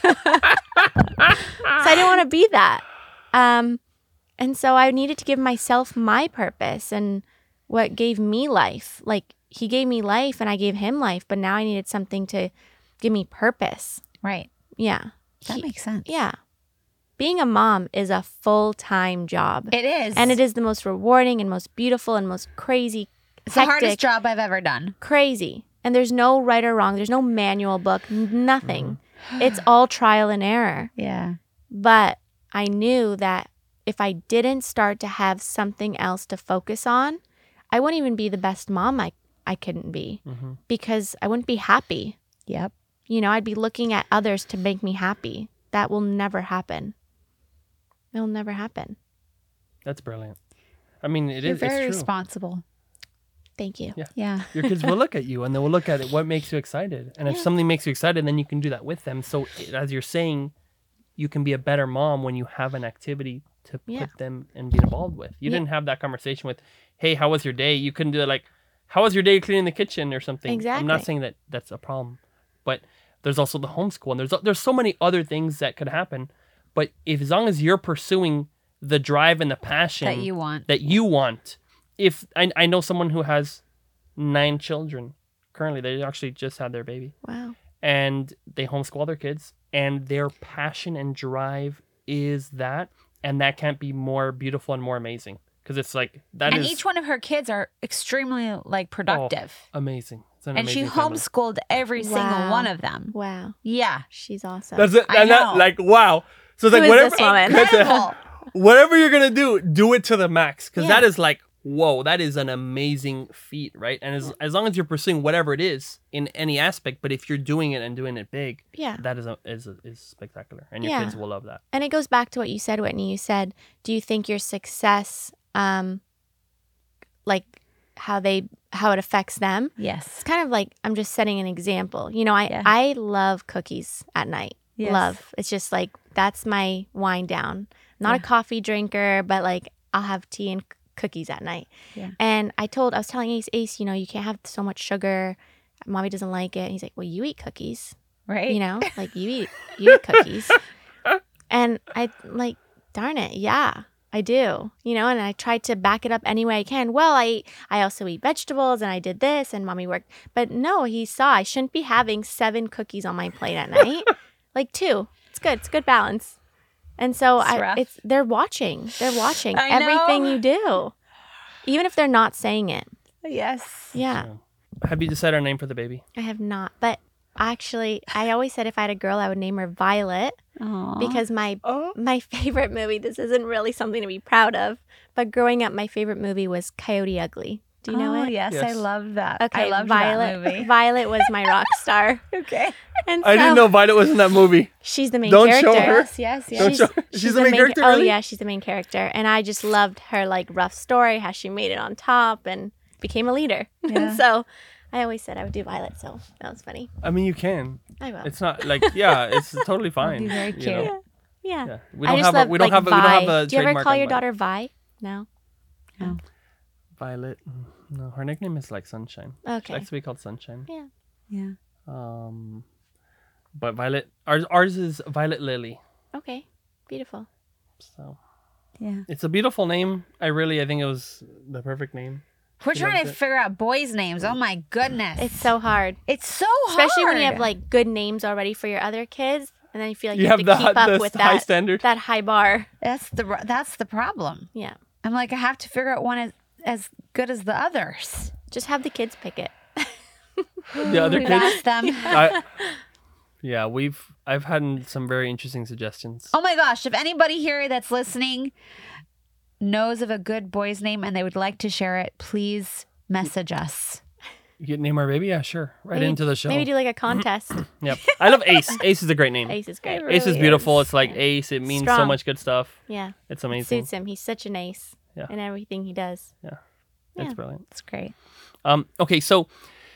I didn't want to be that. Um, and so I needed to give myself my purpose and what gave me life. Like, he gave me life and I gave him life, but now I needed something to give me purpose. Right. Yeah. That He- makes sense. yeah. Being a mom is a full-time job. It is. And it is the most rewarding and most beautiful and most crazy, It's the hectic, hardest job I've ever done. crazy. And there's no right or wrong. There's no manual book, n- nothing. It's all trial and error. Yeah. But I knew that if I didn't start to have something else to focus on, I wouldn't even be the best mom I, I couldn't be Mhm. because I wouldn't be happy. Yep. You know, I'd be looking at others to make me happy. That will never happen. It'll never happen. That's brilliant. I mean, it You're is. very It's true. responsible. Thank you. Yeah. Yeah. Your kids will look at you and they will look at it. What makes you excited? And if Yeah. something makes you excited, then you can do that with them. So as you're saying, you can be a better mom when you have an activity to Yeah. put them and be involved with. You Yeah. didn't have that conversation with, hey, how was your day? You couldn't do it like, how was your day cleaning the kitchen or something? I'm not Exactly. saying that that's a problem, but there's also the homeschool and there's there's so many other things that could happen. But if as long as you're pursuing the drive and the passion That you want. that you want, if I, I know someone who has nine children currently, they actually just had their baby Wow. and they homeschool their kids and their passion and drive is that, and that can't be more beautiful and more amazing because it's like that And is each one of her kids are extremely like productive. amazing. It's an and she amazing family. homeschooled every single Wow. one of them. Wow. Yeah. She's awesome. That's it. I And that, know. like wow. So it's like Who is whatever, this woman? Incredible. whatever you're gonna do, do it to the max because Yeah. that is like whoa, that is an amazing feat, right? And as as long as you're pursuing whatever it is in any aspect, but if you're doing it and doing it big, Yeah. that is a, is a, is spectacular, and your Yeah. kids will love that. And it goes back to what you said, Whitney. You said, do you think your success, um, like how they, how it affects them? Yes. It's kind of like, I'm just setting an example. You know, I, Yeah. I love cookies at night. Yes. Love. It's just like, that's my wind down. Not Yeah. a coffee drinker, but like I'll have tea and c- cookies at night. Yeah. And I told, I was telling Ace, Ace, you know, you can't have so much sugar. Mommy doesn't like it. And he's like, well, you eat cookies. Right. You know, like you eat you eat cookies. And I like, darn it, yeah, I do. You know, and I tried to back it up any way I can. Well, I I also eat vegetables and I did this and mommy worked. But no, he saw I shouldn't be having seven cookies on my plate at night. Like two. It's good. It's good balance. And so It's I rough. it's they're watching. They're watching I everything know. you do. Even if they're not saying it. Yes. Yeah. So, have you decided a name for the baby? I have not. But actually I always said if I had a girl I would name her Violet. Aww. Because my Oh, my favorite movie, this isn't really something to be proud of, but growing up, my favorite movie was Coyote Ugly. Do you know oh, it? Yes, I Yes. love that. Okay, I loved Violet. that movie. Violet was my rock star, Okay. and I didn't so know Violet was in that movie. she's the main Don't show character. her. Yes, yes, yes. Don't She's, show- she's the main character, Oh really? yeah, she's the main character, and I just loved her like rough story, how she made it on top and became a leader. Yeah. And so I always said I would do Violet, so that was funny. I mean, you can. I will. It's not like yeah, it's totally fine. be very you cute. know? yeah, yeah. Yeah, we I don't just have a love we don't like have a, we Vi. don't have a Do you ever trademark call on your Vi. daughter Vi? No. Violet? Mm, No, her nickname is like Sunshine. She Okay. likes to be called Sunshine. Yeah. Yeah. Um, but Violet, ours ours is Violet Lily. Okay. Beautiful. So Yeah. it's a beautiful name. I really I think it was the perfect name. We're She trying loves to it. figure out boys' names. Oh my goodness. It's so hard. It's so hard. Especially when you have like good names already for your other kids, and then you feel like you, You have, have to the keep up the with high that standard. that high bar. that's the that's the problem. Yeah, I'm like I have to figure out one as, as good as the others. just have the kids pick it. The other We've kids. asked them. I, yeah, we've I've had some very interesting suggestions. Oh my gosh, if anybody here that's listening knows of a good boy's name and they would like to share it, please message us. You get name our baby? Yeah, sure. Right Maybe- into the show. Maybe do like a contest. Yep. I love Ace. Ace is a great name. Ace is great. It Ace is really beautiful. is. It's like Ace. It means so Strong. much good stuff. Yeah, It's it amazing. suits him. He's such an ace Yeah. in everything he does. It's Yeah. brilliant. It's great. Um, okay, so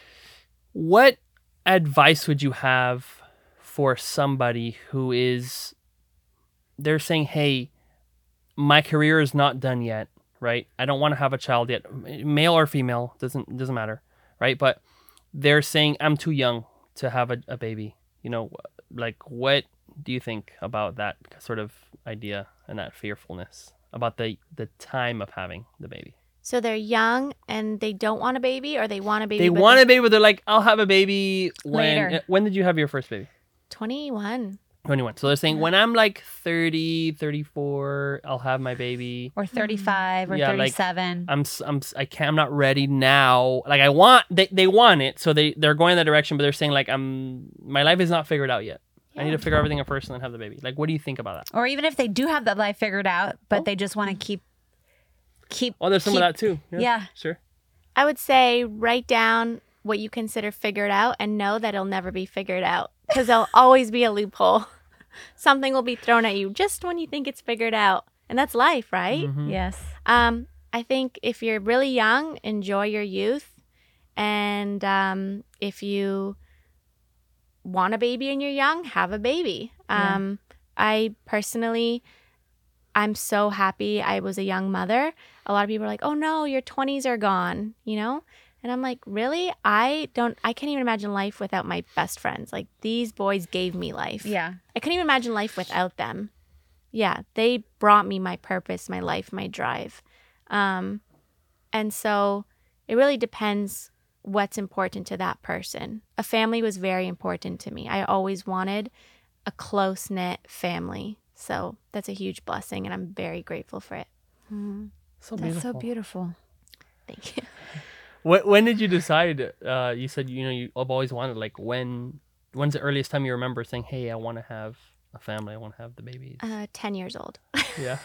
what advice would you have for somebody who is they're saying, hey, my career is not done yet, right? I don't want to have a child yet, male or female, doesn't doesn't matter, right? But they're saying I'm too young to have a, a baby. You know, like what do you think about that sort of idea and that fearfulness about the the time of having the baby? So they're young and they don't want a baby, or they want a baby. They but want a baby, but they're like, I'll have a baby when. Later. When did you have your first baby? twenty-one. twenty-one. So they're saying when I'm like thirty, thirty-four, I'll have my baby. Or thirty-five or Yeah, like, thirty-seven. I'm s- I'm s- I can't I'm not ready now. Like I want they, they want it, so they they're going that direction, but they're saying like I'm my life is not figured out yet. I need to figure everything out first and then have the baby. Like what do you think about that? Or even if they do have that life figured out, but Oh. they just want to keep keep Oh, there's some keep- of that too. Yeah. Sure. I would say write down what you consider figured out and know that it'll never be figured out because there'll always be a loophole. Something will be thrown at you just when you think it's figured out. And that's life, right? Mhm. Yes. Um, I think if you're really young, enjoy your youth. And um, if you want a baby and you're young, have a baby. Yeah. Um, I personally, I'm so happy I was a young mother. A lot of people are like, oh no, your twenties are gone, you know? And I'm like, really? I don't, I can't even imagine life without my best friends. Like, these boys gave me life. Yeah. I couldn't even imagine life without them. Yeah, they brought me my purpose, my life, my drive. Um, and so it really depends what's important to that person. A family was very important to me. I always wanted a close-knit family. So that's a huge blessing, and I'm very grateful for it. Mhm. So That's beautiful. so beautiful. Thank you. When, when did you decide? Uh, you said you know you have always wanted. Like when? When's the earliest time you remember saying, "Hey, I want to have a family. I want to have the babies." Uh, ten years old. Yeah.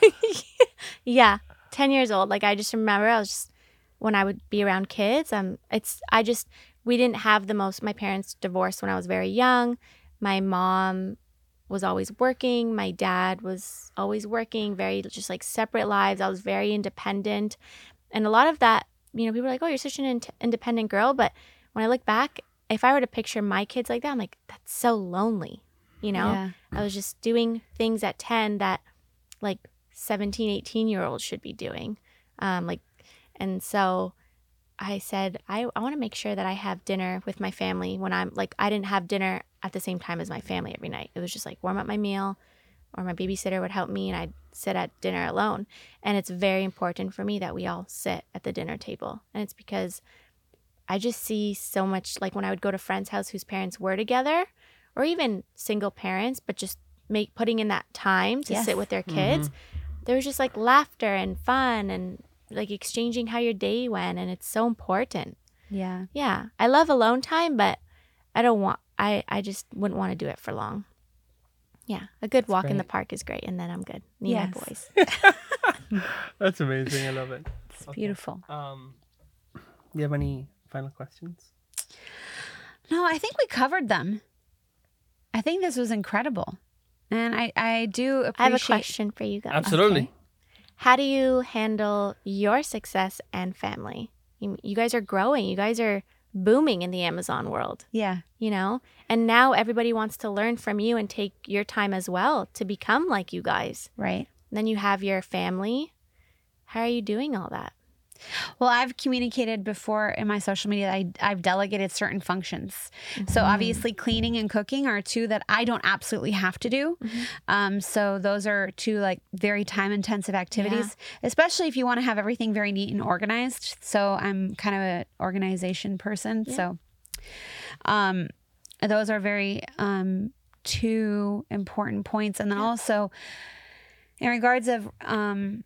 Yeah, ten years old. Like, I just remember I was just, when I would be around kids, um, it's, I just, we didn't have the most, my parents divorced when I was very young. My mom was always working. My dad was always working, very just like separate lives. I was very independent. And a lot of that, you know, people are like, oh, you're such an in- independent girl. But when I look back, if I were to picture my kids like that, I'm like, that's so lonely. You know, Yeah. I was just doing things at ten that like seventeen, eighteen year olds should be doing. Um, like, and so I said, I, I want to make sure that I have dinner with my family when I'm like, I didn't have dinner at the same time as my family every night. It was just like warm up my meal, or my babysitter would help me and I'd sit at dinner alone. And it's very important for me that we all sit at the dinner table. And it's because I just see so much, like when I would go to friends' house whose parents were together, or even single parents, but just make putting in that time to Yes. sit with their kids. There was just like laughter and fun and like exchanging how your day went, and it's so important. Yeah. Yeah, I love alone time, but I don't want. I I just wouldn't want to do it for long. Yeah, a good walk in the great. park is great, and then I'm good. Need Yes. my boys. That's amazing. I love it. It's beautiful. Um, do you have any final questions? No, I think we covered them. I think this was incredible. And I, I do appreciate... I have a question for you guys. Absolutely. Okay. How do you handle your success and family? You, you guys are growing. You guys are booming in the Amazon world, Yeah. you know? And now everybody wants to learn from you and take your time as well to become like you guys. Right. And then you have your family. How are you doing all that? Well, I've communicated before in my social media that I, I've delegated certain functions. So obviously cleaning and cooking are two that I don't absolutely have to do. Um, so those are two like very time intensive activities, especially if you want to have everything very neat and organized. So I'm kind of an organization person. Yeah. So um, those are very um, two important points. And then also in regards of... Um,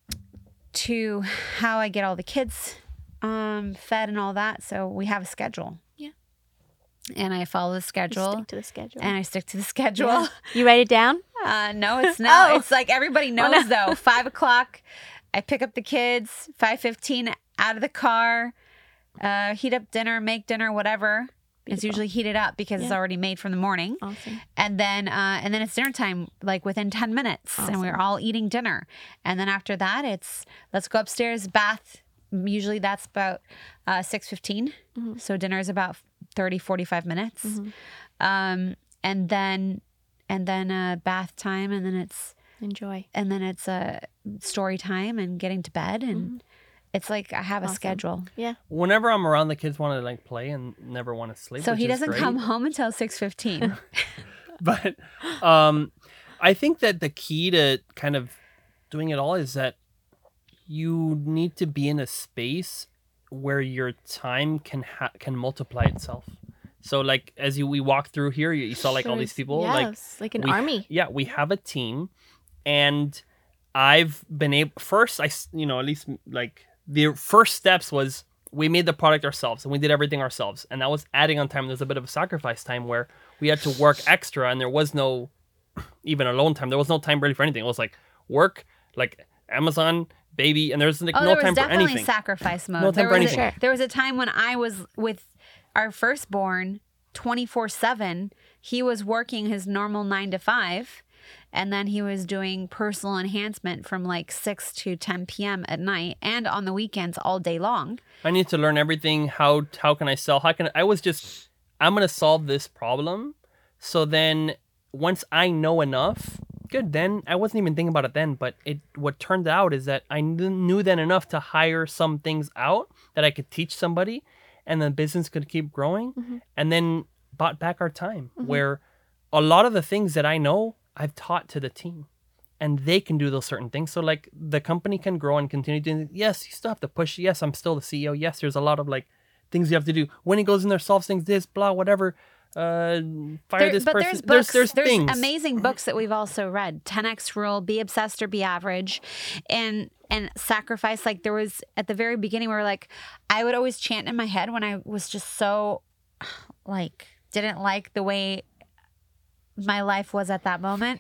to how I get all the kids um, fed and all that. So we have a schedule. Yeah. And I follow the You schedule. stick to the schedule. And I stick to the schedule. Yeah. You write it down? Uh, no, it's not. Oh. It's like everybody knows though. Five o'clock, I pick up the kids. Five fifteen, out of the car, uh, heat up dinner, make dinner, whatever. It's Beautiful. usually heated up because it's Yeah. already made from the morning. Awesome. And then uh, and then it's dinner time, like within ten minutes. And we're Awesome. all eating dinner. And then after that, it's let's go upstairs, bath. Usually that's about uh, six fifteen. Mhm. So dinner is about thirty, forty-five minutes. Mhm. Um, and then and then uh, bath time. And then it's Enjoy. and then it's uh, story time and getting to bed. And it's like I have a Awesome. schedule. Whenever I'm around, the kids want to like play and never want to sleep. So which he is doesn't great. come home until six fifteen. But um, I think that the key to kind of doing it all is that you need to be in a space where your time can ha- can multiply itself. So like as you we walk through here, you, you saw like all these people. Yeah, Like it's like an we- army. Yeah, we have a team, and I've been able. First, I s- you know at least like the first steps was we made the product ourselves and we did everything ourselves, and that was adding on time. There's a bit of a sacrifice time where we had to work extra, and there was no even alone time. There was no time really for anything. It was like work, like Amazon, baby, and there's like Oh, no there was time for definitely anything. sacrifice mode. No time there for was anything. A, Sure. there was a time when I was with our firstborn twenty-four seven. He was working his normal nine to five. And then he was doing personal enhancement from like six to ten p.m. at night and on the weekends all day long. I need to learn everything. How how can I sell? How can I, I was just, I'm going to solve this problem. So then once I know enough, good, then I wasn't even thinking about it then. But it what turned out is that I kn- knew then enough to hire some things out that I could teach somebody and the business could keep growing. Mm-hmm. And then bought back our time mm-hmm. where a lot of the things that I know, I've taught to the team. And they can do those certain things. So like the company can grow and continue doing. Yes, you still have to push. Yes, I'm still the C E O. Yes, there's a lot of like things you have to do. When he goes in there, solves things, this, blah, whatever. Uh, fire there, this but person. There's, books, there's there's, there's things. amazing books that we've also read. ten X Rule, Be Obsessed or Be Average, and and Sacrifice. Like there was at the very beginning where like I would always chant in my head when I was just so like didn't like the way my life was at that moment.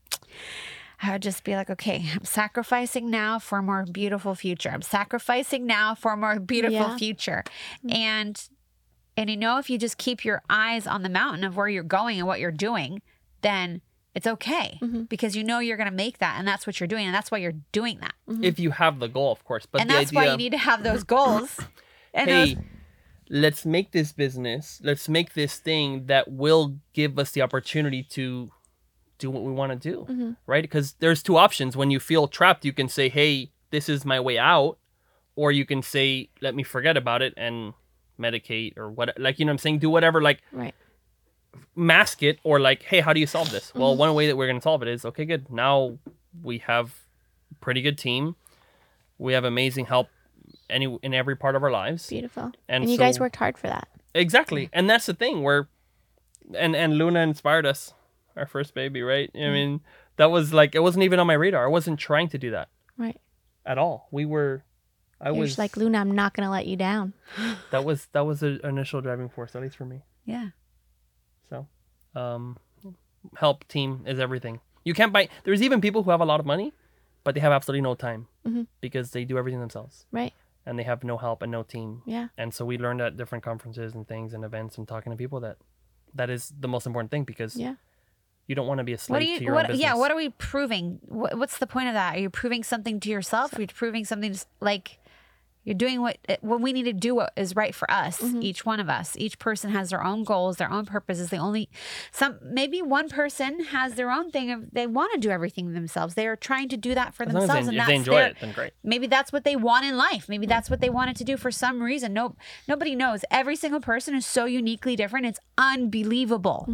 I would just be like, okay, I'm sacrificing now for a more beautiful future. I'm sacrificing now for a more beautiful Yeah. future. And, and you know, if you just keep your eyes on the mountain of where you're going and what you're doing, then it's okay Mm-hmm. because you know you're going to make that. And that's what you're doing. And that's why you're doing that. If you have the goal, of course. But and the that's idea, why you need to have those goals. And hey, those, let's make this business. Let's make this thing that will give us the opportunity to do what we want to do, Mm-hmm. right? Because there's two options. When you feel trapped, you can say, hey, this is my way out. Or you can say, let me forget about it and medicate or what, like, you know what I'm saying? Do whatever, like, Right. mask it, or like, hey, how do you solve this? Mm-hmm. Well, one way that we're going to solve it is, okay, good. Now we have a pretty good team. We have amazing help any in every part of our lives. Beautiful. And And, you guys so- worked hard for that. Exactly. And that's the thing where, and, and Luna inspired us, our first baby, right? I mean, that was like, it wasn't even on my radar. I wasn't trying to do that Right. at all. We were, I You're was just like, Luna, I'm not going to let you down. that was, that was the initial driving force, at least for me. yeah. So, um, help team is everything. You can't buy, there's even people who have a lot of money, but they have absolutely no time Mhm. because they do everything themselves Right. and they have no help and no team. Yeah. And so we learned at different conferences and things and events and talking to people that that is the most important thing because Yeah. you don't want to be a slave What are to you? your own What? business. Yeah. What are we proving? What, what's the point of that? Are you proving something to yourself? Are you proving something to, s- like you're doing what what we need to do? What is right for us? Each one of us. Each person has their own goals, their own purposes. They only some maybe one person has their own thing of they want to do everything themselves. They are trying to do that for As long as themselves, they, and if that's they enjoy their, it, then great. maybe that's what they want in life. Maybe that's what they wanted to do for some reason. No, nobody knows. Every single person is so uniquely different. It's unbelievable.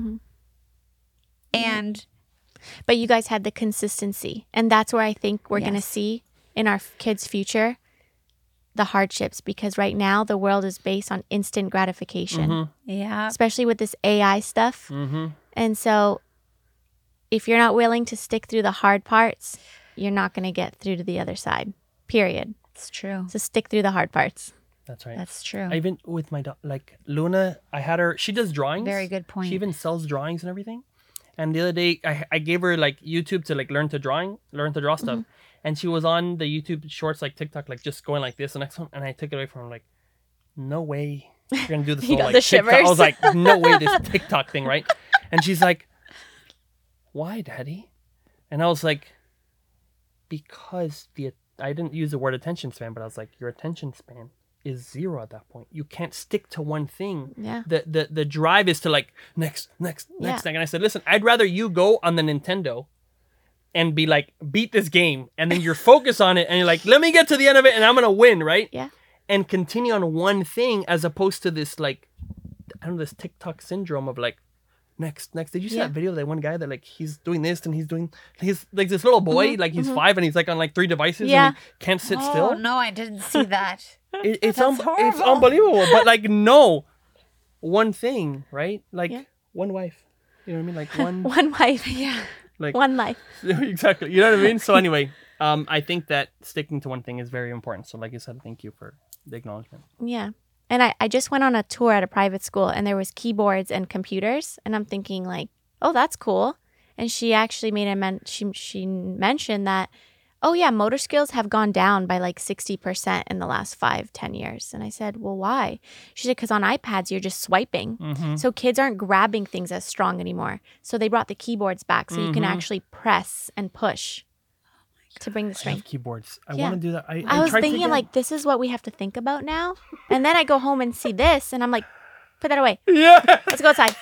And But you guys had the consistency. And that's where I think we're going to Yes. see in our f- kids' future the hardships, because right now the world is based on instant gratification, yeah, especially with this A I stuff. Mm-hmm. And so if you're not willing to stick through the hard parts, you're not going to get through to the other side, period. it's true. So stick through the hard parts. That's right. That's true. I even with my daughter, like Luna, I had her. She does drawings. Very good point. She even sells drawings and everything. And the other day, I, I gave her like YouTube to like learn to drawing, learn to draw stuff. Mm-hmm. And she was on the YouTube shorts, like TikTok, like just going like this. The next one, and I took it away from her. Like, no way you're gonna do this. You whole, got like, the TikTok. I shivers. was like, no way, this TikTok thing, right? And she's like, why, Daddy? And I was like, because the I didn't use the word attention span, but I was like, your attention span is zero at that point. You can't stick to one thing. Yeah. The the the drive is to like next, next, next Yeah. thing. And I said, listen, I'd rather you go on the Nintendo and be like, beat this game, and then you're focused on it, and you're like, let me get to the end of it, and I'm gonna win, right? Yeah. And continue on one thing as opposed to this like, I don't know, this TikTok syndrome of like, next, next. Did you see Yeah. that video of that one guy that like he's doing this and he's doing he's like this little boy, like he's five and he's like on like three devices Mm-hmm, Yeah. and he can't sit oh still. no, I didn't see that. It, it's That's un- it's horrible. unbelievable. But like no, one thing, right? Like Yeah. one wife. You know what I mean? Like one, One wife. Yeah. like One life. exactly. You know what I mean? So anyway, um, I think that sticking to one thing is very important. So like you said, thank you for the acknowledgement. Yeah. And I, I just went on a tour at a private school and there was keyboards and computers. And I'm thinking like, oh, that's cool. And she actually made a men- she, she mentioned that oh yeah, motor skills have gone down by like sixty percent in the last five, ten years. And I said, well, why? She said, because on iPads, you're just swiping. Mm-hmm. So kids aren't grabbing things as strong anymore. So they brought the keyboards back so you can Mhm. actually press and push to bring the I strength. have keyboards. I Yeah. want to do that. I, I was tried to thinking, get- like, this is what we have to think about now. And then I go home and see this, and I'm like, put that away. yeah. Let's go outside.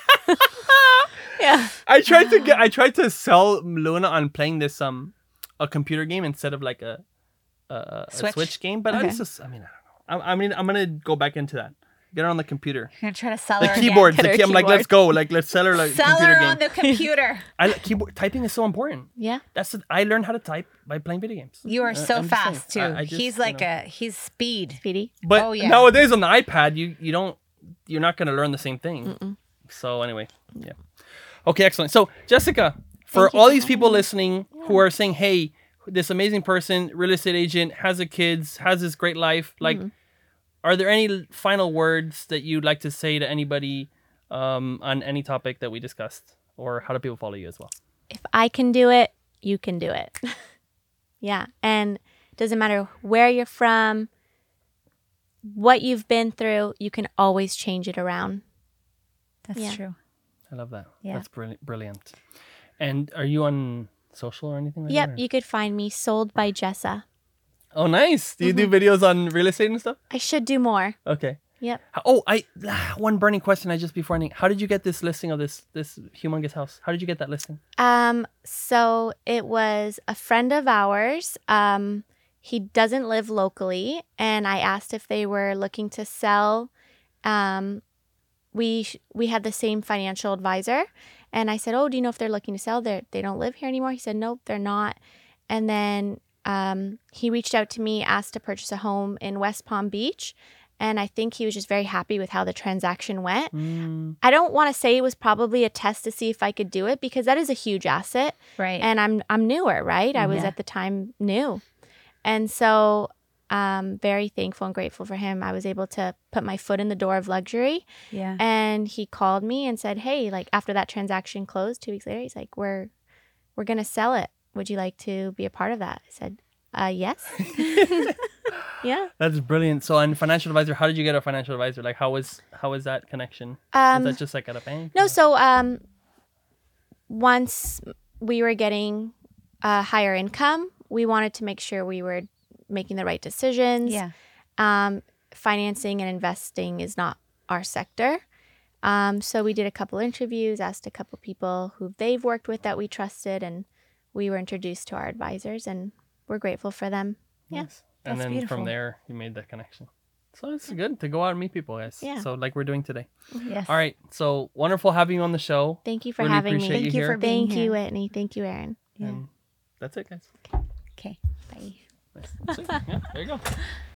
Yeah. I tried to get. I tried to sell Luna on playing this um a computer game instead of like a a, a Switch? Switch game, but Okay. I just. I mean, I don't know. I, I mean, I'm gonna go back into that. Get her on the computer. You're gonna try to sell The her keyboards. Get The her key, I'm like, let's go. Like, let's sell her like Again. Sell computer her game. on the computer. I like keyboard typing is so important. Yeah. That's the, I learned how to type by playing video games. You are Uh, so I'm just saying. fast too. I- I just, he's you like know. a he's speed. Speedy. But Oh, yeah. nowadays on the iPad, you you don't you're not gonna learn the same thing. Mm-mm. So anyway, yeah. Okay, excellent. So Jessica, for Thank you all for these having people me. listening who are saying, "Hey, this amazing person, real estate agent, has a kids, has this great life," like, Mhm. are there any l- final words that you'd like to say to anybody um, on any topic that we discussed, or how do people follow you as well? If I can do it, you can do it. Yeah. And it doesn't matter where you're from, what you've been through, you can always change it around. That's Yeah. true. I love that. Yeah. That's brilliant. Brilliant. And are you on social or anything like Yep. that? or- You could find me sold by Jessa. Oh, nice. Do you do Mm-hmm. videos on real estate and stuff? I should do more. Okay. Yep. How- Oh, I one burning question I just before ending. How did you get this listing of this this humongous house? How did you get that listing? Um, so it was a friend of ours. Um, he doesn't live locally, and I asked if they were looking to sell. Um, we sh- we had the same financial advisor, and I said, "Oh, do you know if they're looking to sell? They they don't live here anymore." He said, "Nope, they're not." And then um, he reached out to me, asked to purchase a home in West Palm Beach, and I think he was just very happy with how the transaction went. Mm, I don't want to say it was probably a test to see if I could do it because that is a huge asset. Right. And I'm I'm newer, right? I was Yeah. at the time new. And so um very thankful and grateful for him. I was able to put my foot in the door of luxury. yeah. And he called me and said, "Hey, like after that transaction closed two weeks later, he's like, We're we're gonna sell it. Would you like to be a part of that?" I said, uh yes. Yeah. that's brilliant. So, on financial advisor, how did you get a financial advisor? Like, how was how was that connection? Um was that just like at a bank? No, or- so um, once we were getting a higher income, we wanted to make sure we were making the right decisions. Yeah. Um, financing and investing is not our sector. Um, so we did a couple interviews, asked a couple people who they've worked with that we trusted, and we were introduced to our advisors, and we're grateful for them. Yeah. Nice. And That's then beautiful. from there, you made that connection. So it's good to go out and meet people, guys. Yeah. So like we're doing today. Yes. All right. So wonderful having you on the show. Thank you for Really having appreciate me. you Thank you here. for being Thank here. you, Whitney. Thank you, Aaron. Yeah. And that's it, guys. Okay. Bye. That's it. Yeah, there you go.